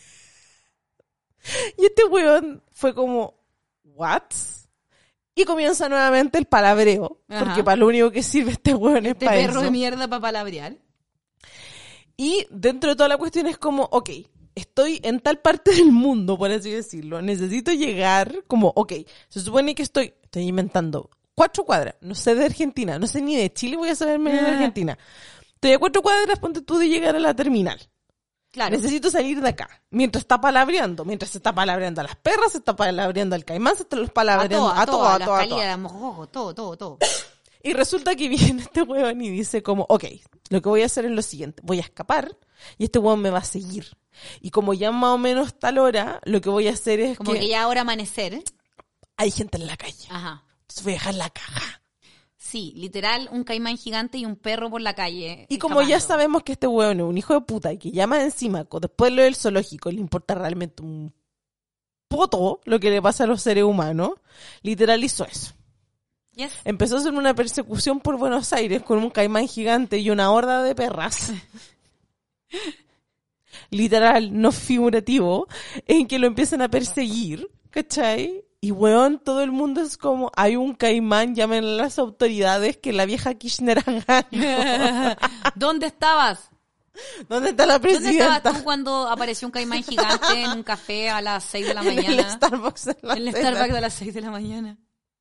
Y este weón fue como, what? Y comienza nuevamente el palabreo, Ajá. porque para lo único que sirve este weón es Este para perro eso. de mierda para palabrear. Y dentro de toda la cuestión es como, ok, estoy en tal parte del mundo, por así decirlo, necesito llegar como, ok, se supone que estoy, estoy inventando cuatro cuadras, no sé de Argentina, no sé ni de Chile, voy a saber menos de Ah. Argentina. Estoy a cuatro cuadras, ponte tú de llegar a la terminal. Claro. Necesito salir de acá. Mientras está palabreando, mientras se está palabreando a las perras, se está palabreando al caimán, se está los A palabreando todo, a todo, a a la todo, a calidad, todo. a mojojojo, todo, todo, todo. Y resulta que viene este huevón y dice como, ok, lo que voy a hacer es lo siguiente, voy a escapar y este huevón me va a seguir. Y como ya más o menos tal hora, lo que voy a hacer es Como que, que ya ahora amanecer. ¿eh? hay gente en la calle. Ajá. Entonces voy a dejar la caja. Sí, literal, un caimán gigante y un perro por la calle. Y como ya escapando. sabemos que este huevón es un hijo de puta y que llama encima, co- después lo del zoológico, le importa realmente un poto lo que le pasa a los seres humanos, literal hizo eso. Yes. Empezó a hacer una persecución por Buenos Aires con un caimán gigante y una horda de perras. Literal, no figurativo, en que lo empiezan a perseguir, ¿cachai? Y weón, todo el mundo es como, hay un caimán, llamen a las autoridades que la vieja Kirchner haga algo. ¿Dónde estabas? ¿Dónde está la ¿Dónde presidenta? estabas tú cuando apareció un caimán gigante en un café a las seis de la En el mañana? Starbucks en la En el cena. Starbucks a las seis de la mañana.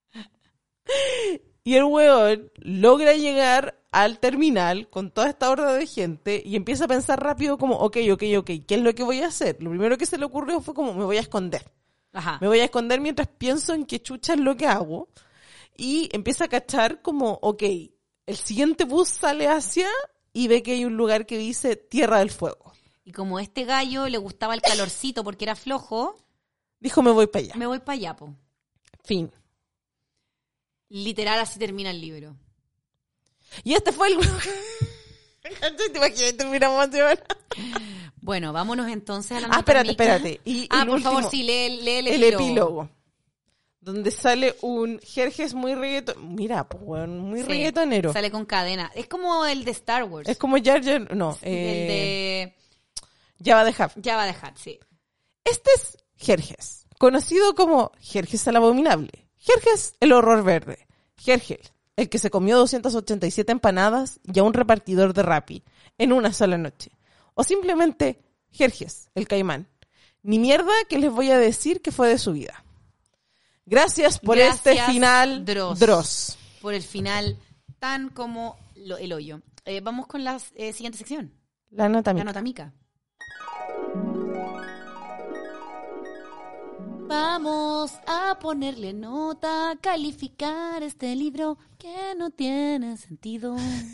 Y el weón logra llegar al terminal con toda esta horda de gente y empieza a pensar rápido como, ok, ok, ok, ¿qué es lo que voy a hacer? Lo primero que se le ocurrió fue como, me voy a esconder. Ajá. Me voy a esconder mientras pienso en qué chucha es lo que hago. Y empieza a cachar como, ok, el siguiente bus sale hacia y ve que hay un lugar que dice Tierra del Fuego. Y como este gallo le gustaba el calorcito porque era flojo, Dijo, me voy para allá. me voy para allá, po. Fin. Literal, así termina el libro. Y este fue el... ¿Te imaginas? Terminamos emocionada. Bueno, vámonos entonces a la Ah, nota espérate, mica. espérate. Y Ah, el por favor, último, sí, lee, lee el, el epílogo. epílogo. Donde sale un Jerjes muy reggaeton... Mira, pues, weón, muy Sí, reggaetonero. Sale con cadena. Es como el de Star Wars. Es como Jar Jar... No, el eh, de Jabba the Hutt. Jabba the Hutt, sí. Este es Jerjes, conocido como Jerjes el Abominable, Jerjes el Horror Verde, Jerjes, el que se comió doscientas ochenta y siete empanadas y a un repartidor de Rappi en una sola noche. O simplemente Jerjes, el caimán. Ni mierda que les voy a decir que fue de su vida. Gracias por Gracias, este final, Dross. Dross. Por el final tan como lo- el hoyo. Eh, vamos con la eh, siguiente sección. La nota La mica. nota mica. Vamos a ponerle nota, calificar este libro que no tiene sentido.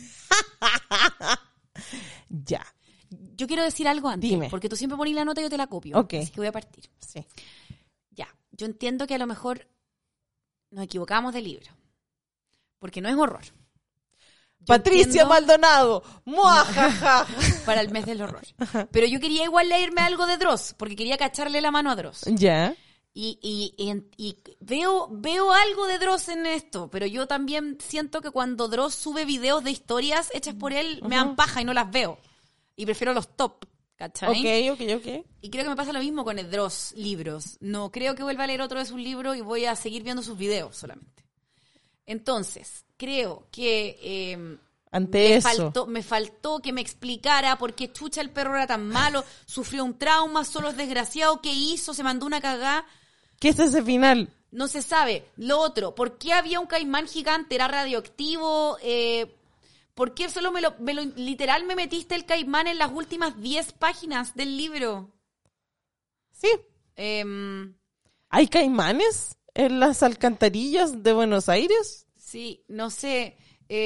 Ya. Yo quiero decir algo antes, Dime. porque tú siempre pones la nota y yo te la copio. Ok. Así que voy a partir. Sí. Ya, yo entiendo que a lo mejor nos equivocamos del libro, porque no es horror. Yo Patricia entiendo- Maldonado. ¡Muajaja! Para el mes del horror. Pero yo quería igual leerme algo de Dross, porque quería cacharle la mano a Dross. Ya. Y, y, y, en- y veo, veo algo de Dross en esto, pero yo también siento que cuando Dross sube videos de historias hechas por él, me dan paja y no las veo. Y prefiero los top, ¿cachai? Ok, ok, ok. Y creo que me pasa lo mismo con el Dross libros. No creo que vuelva a leer otro de sus libros y voy a seguir viendo sus videos solamente. Entonces, creo que eh, Ante me, eso. faltó, me faltó que me explicara por qué chucha el perro era tan malo, sufrió un trauma, solo es desgraciado, ¿qué hizo? Se mandó una cagá. ¿Qué es ese final? No se sabe. Lo otro, ¿por qué había un caimán gigante? ¿Era radioactivo? Eh, ¿Por qué solo me lo, me lo... Literal me metiste el caimán en las últimas diez páginas del libro? Sí. Em, ¿Hay caimanes en las alcantarillas de Buenos Aires? sí, no sé.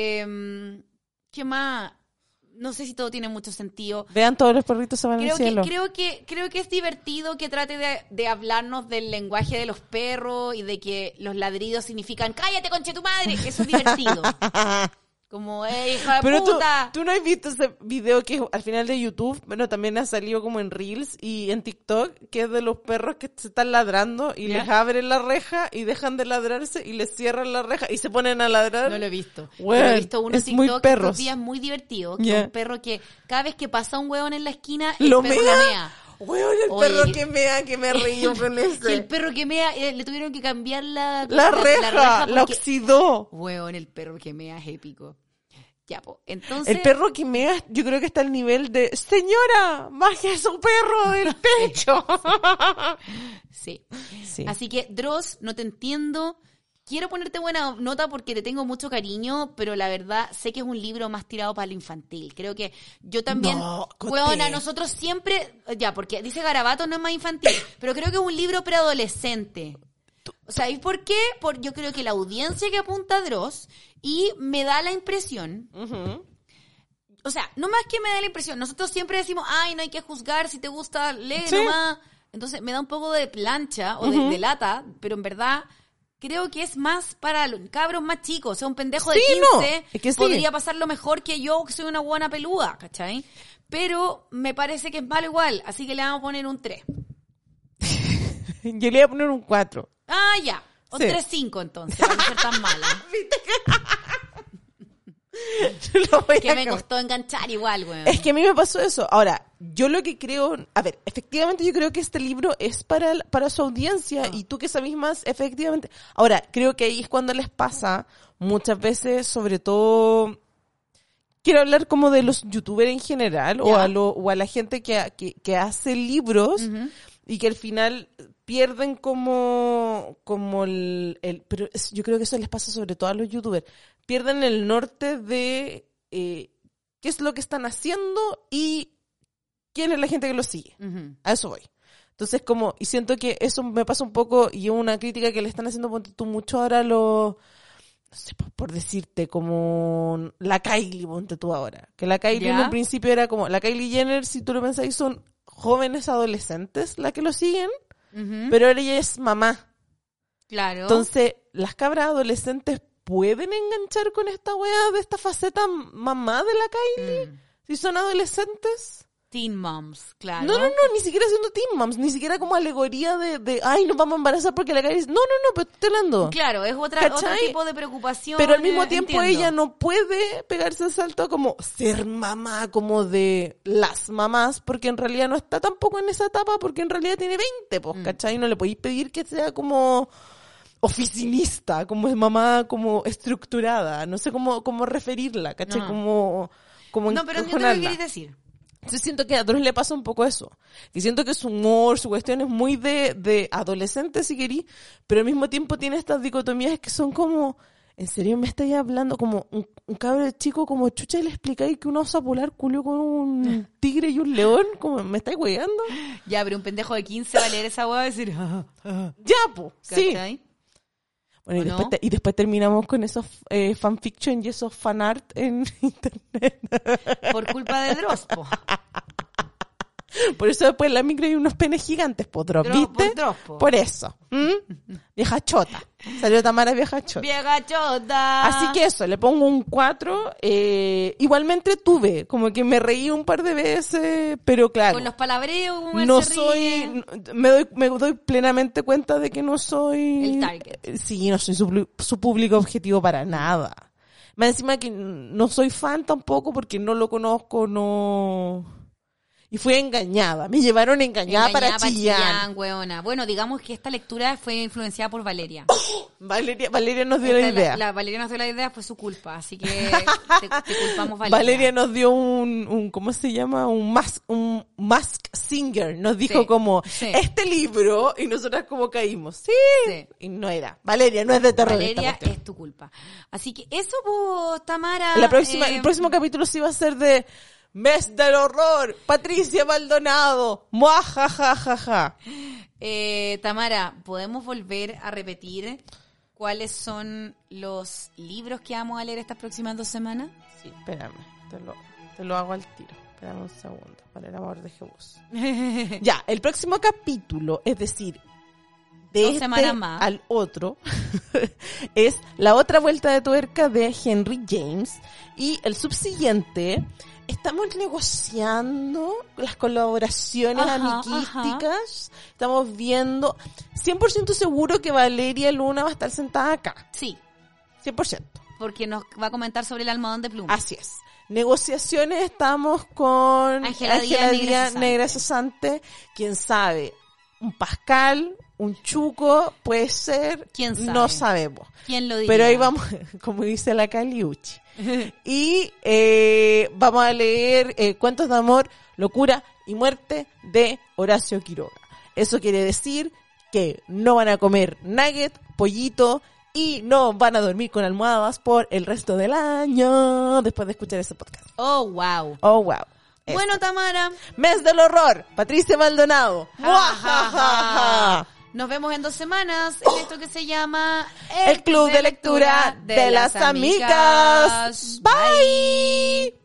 Em, ¿Qué más? No sé si todo tiene mucho sentido. Vean, todos los perritos se van Creo al que, cielo. creo, que, creo que es divertido que trate de, de hablarnos del lenguaje de los perros y de que los ladridos significan ¡cállate, conche tu madre! Eso es divertido. Como, ¡eh, hija de Pero tú, puta! tú no has visto ese video que es al final de YouTube, bueno, también ha salido como en Reels y en TikTok, que es de los perros que se están ladrando y ¿Ya? les abren la reja y dejan de ladrarse y les cierran la reja y se ponen a ladrar. No lo he visto. Weón, Pero he visto uno en es muy TikTok perros. estos días muy divertido. Que Ya. un perro que cada vez que pasa un hueón en la esquina, el ¿Lo perro mea? lo mea. Weón, el Oye, perro que mea, que me río con Que el ese. perro que mea, eh, le tuvieron que cambiar la, La reja, la porque- oxidó. Hueón, el perro que mea es épico. Ya, po. Entonces... El perro que mea, yo creo que está al nivel de, señora, baje su perro del techo. Sí. Sí. Así que, Dross, no te entiendo. Quiero ponerte buena nota porque te tengo mucho cariño, pero la verdad sé que es un libro más tirado para lo infantil. Creo que yo también... No, Coté. Hueona, nosotros siempre... Ya, porque dice Garabato no es más infantil, pero creo que es un libro preadolescente. O sea, ¿y por qué? Por, yo creo que la audiencia que apunta a Dross, y me da la impresión... Ujú. O sea, no más que me da la impresión. Nosotros siempre decimos, ay, no hay que juzgar, si te gusta, lee Sí. nomás. Entonces me da un poco de plancha o de, Ujú. de lata, pero en verdad creo que es más para los cabros más chicos. O sea, un pendejo de Sí, quince no, es que sí. podría pasarlo mejor que yo, que soy una buena peluda, ¿cachai? Pero me parece que es malo igual, así que le vamos a poner un tres. Yo le voy a poner un cuatro. Ah, ya. Un Sí. tres cinco entonces, para no ser tan mala. Lo voy Que a me cambiar. costó enganchar igual, weón. Es que a mí me pasó eso. Ahora, yo lo que creo, a ver, efectivamente yo creo que este libro es para, para su audiencia Ah. y tú que sabes más, efectivamente. Ahora, creo que ahí es cuando les pasa muchas veces, sobre todo, quiero hablar como de los youtubers en general o Ya. a, lo, o a la gente que, que, que hace libros Ujú. y que al final pierden como, como el, el pero es- yo creo que eso les pasa sobre todo a los youtubers, pierden el norte de eh, qué es lo que están haciendo y quién es la gente que los sigue. Ujú. A eso voy. Entonces, como, y siento que eso me pasa un poco, y es una crítica que le están haciendo ponte tú mucho ahora a los, no sé, por, por decirte, como la Kylie, ponte tú ahora. Que la Kylie en ¿Ya? un principio era como, la Kylie Jenner, si tú lo pensáis, son jóvenes adolescentes las que lo siguen, Ujú. pero ahora ella es mamá. Claro. Entonces, las cabras adolescentes pueden enganchar con esta weá de esta faceta mamá de la Kylie, Mm. si son adolescentes. Teen moms, claro. No, no, no, ni siquiera siendo teen moms, ni siquiera como alegoría de, de ay, nos vamos a embarazar porque la Kylie... No, no, no, pero estoy hablando. Claro, es otra, otro ¿Cachai? tipo de preocupación. Pero al mismo eh, tiempo entiendo. ella no puede pegarse el salto a como ser mamá, como de las mamás, porque en realidad no está tampoco en esa etapa, porque en realidad tiene veinte, pues, Mm. ¿cachai? No le podéis pedir que sea como oficinista, como es mamá, como estructurada, no sé cómo, cómo referirla, ¿cachai? No. Como, como No, pero entiendo lo que encajonarla. querés decir. Entonces siento que a Dross le pasa un poco eso. Y siento que su humor, su cuestión es muy de, de adolescente, si querís, pero al mismo tiempo tiene estas dicotomías que son como, ¿en serio me estáis hablando? Como un, un cabro chico como chucha y le explicáis que un oso polar culió con un tigre y un león, como, ¿me estáis hueando? Ya, pero un pendejo de quince va a leer esa hueá y decir, ah, ah, Ya, po, sí. ¿cachai? Bueno, y ¿O después, no? te- y después terminamos con esos eh, fanfiction y esos fanart en internet. Por culpa de Dross, po. Por eso después en la micro hay unos penes gigantes, po, Dross, Dross, ¿viste? por Dross, po. Por eso. ¿Mm? Vieja chota. Salió Tamara vieja chota. Vieja chota. Así que eso, le pongo un cuatro. Eh, igual me entretuve, como que me reí un par de veces, pero claro, Con los palabreos, como él no se soy, ríe. me doy, me doy plenamente cuenta de que no soy... El target. Eh, Sí, no soy su, plu- su público objetivo para nada. Más encima que no soy fan tampoco porque no lo conozco, no... Y fui engañada, me llevaron engañada, Engañada para Chillán. Chillán, weona. Bueno, digamos que esta lectura fue influenciada por Valeria. Valeria, Valeria nos dio la Esta, idea. La, Valeria nos dio la idea, fue su culpa. Así que te, te culpamos, Valeria. Valeria nos dio un, un ¿cómo se llama? Un mask, un mask singer. Nos dijo Sí, como, sí. este libro, y nosotras como caímos. Sí. Sí. Y no era. Valeria, no es de terror. esta Valeria, cuestión. es tu culpa. Así que eso, pues, Tamara. La próxima, eh, el próximo capítulo sí va a ser de Mes del Horror, Patricia Maldonado, muajajajaja. eh, Tamara, ¿podemos volver a repetir cuáles son los libros que vamos a leer estas próximas dos semanas? Sí, espérame, te lo, te lo hago al tiro. Espérame un segundo, para el amor de Jesús. Ya, el próximo capítulo, es decir, de Dos este semanas más. al otro, es La otra vuelta de tuerca de Henry James. Y el subsiguiente, estamos negociando las colaboraciones Ajá, amiquísticas. Estamos viendo, cien por ciento seguro que Valeria Luna va a estar sentada acá. Sí, cien por ciento. porque nos va a comentar sobre el almohadón de plumas. Así es. Negociaciones estamos con Ángela Ángela Díaz, Negra Díaz, Cesante. Negra Cesante. Quién sabe, un Pascal, un Chuco, puede ser. ¿Quién sabe? No sabemos. ¿Quién lo diría? Pero ahí vamos, como dice la Caliuchi. Y eh, vamos a leer eh, Cuentos de amor, locura y muerte de Horacio Quiroga. Eso quiere decir que no van a comer nugget, pollito y no van a dormir con almohadas por el resto del año después de escuchar ese podcast. Oh, wow. Oh, wow. Eso. Bueno, Tamara, Mes del horror, Patricia Maldonado. Ja, ja, ja, ja. Nos vemos en dos semanas en esto que se llama El Club de Lectura de las Amigas. Bye.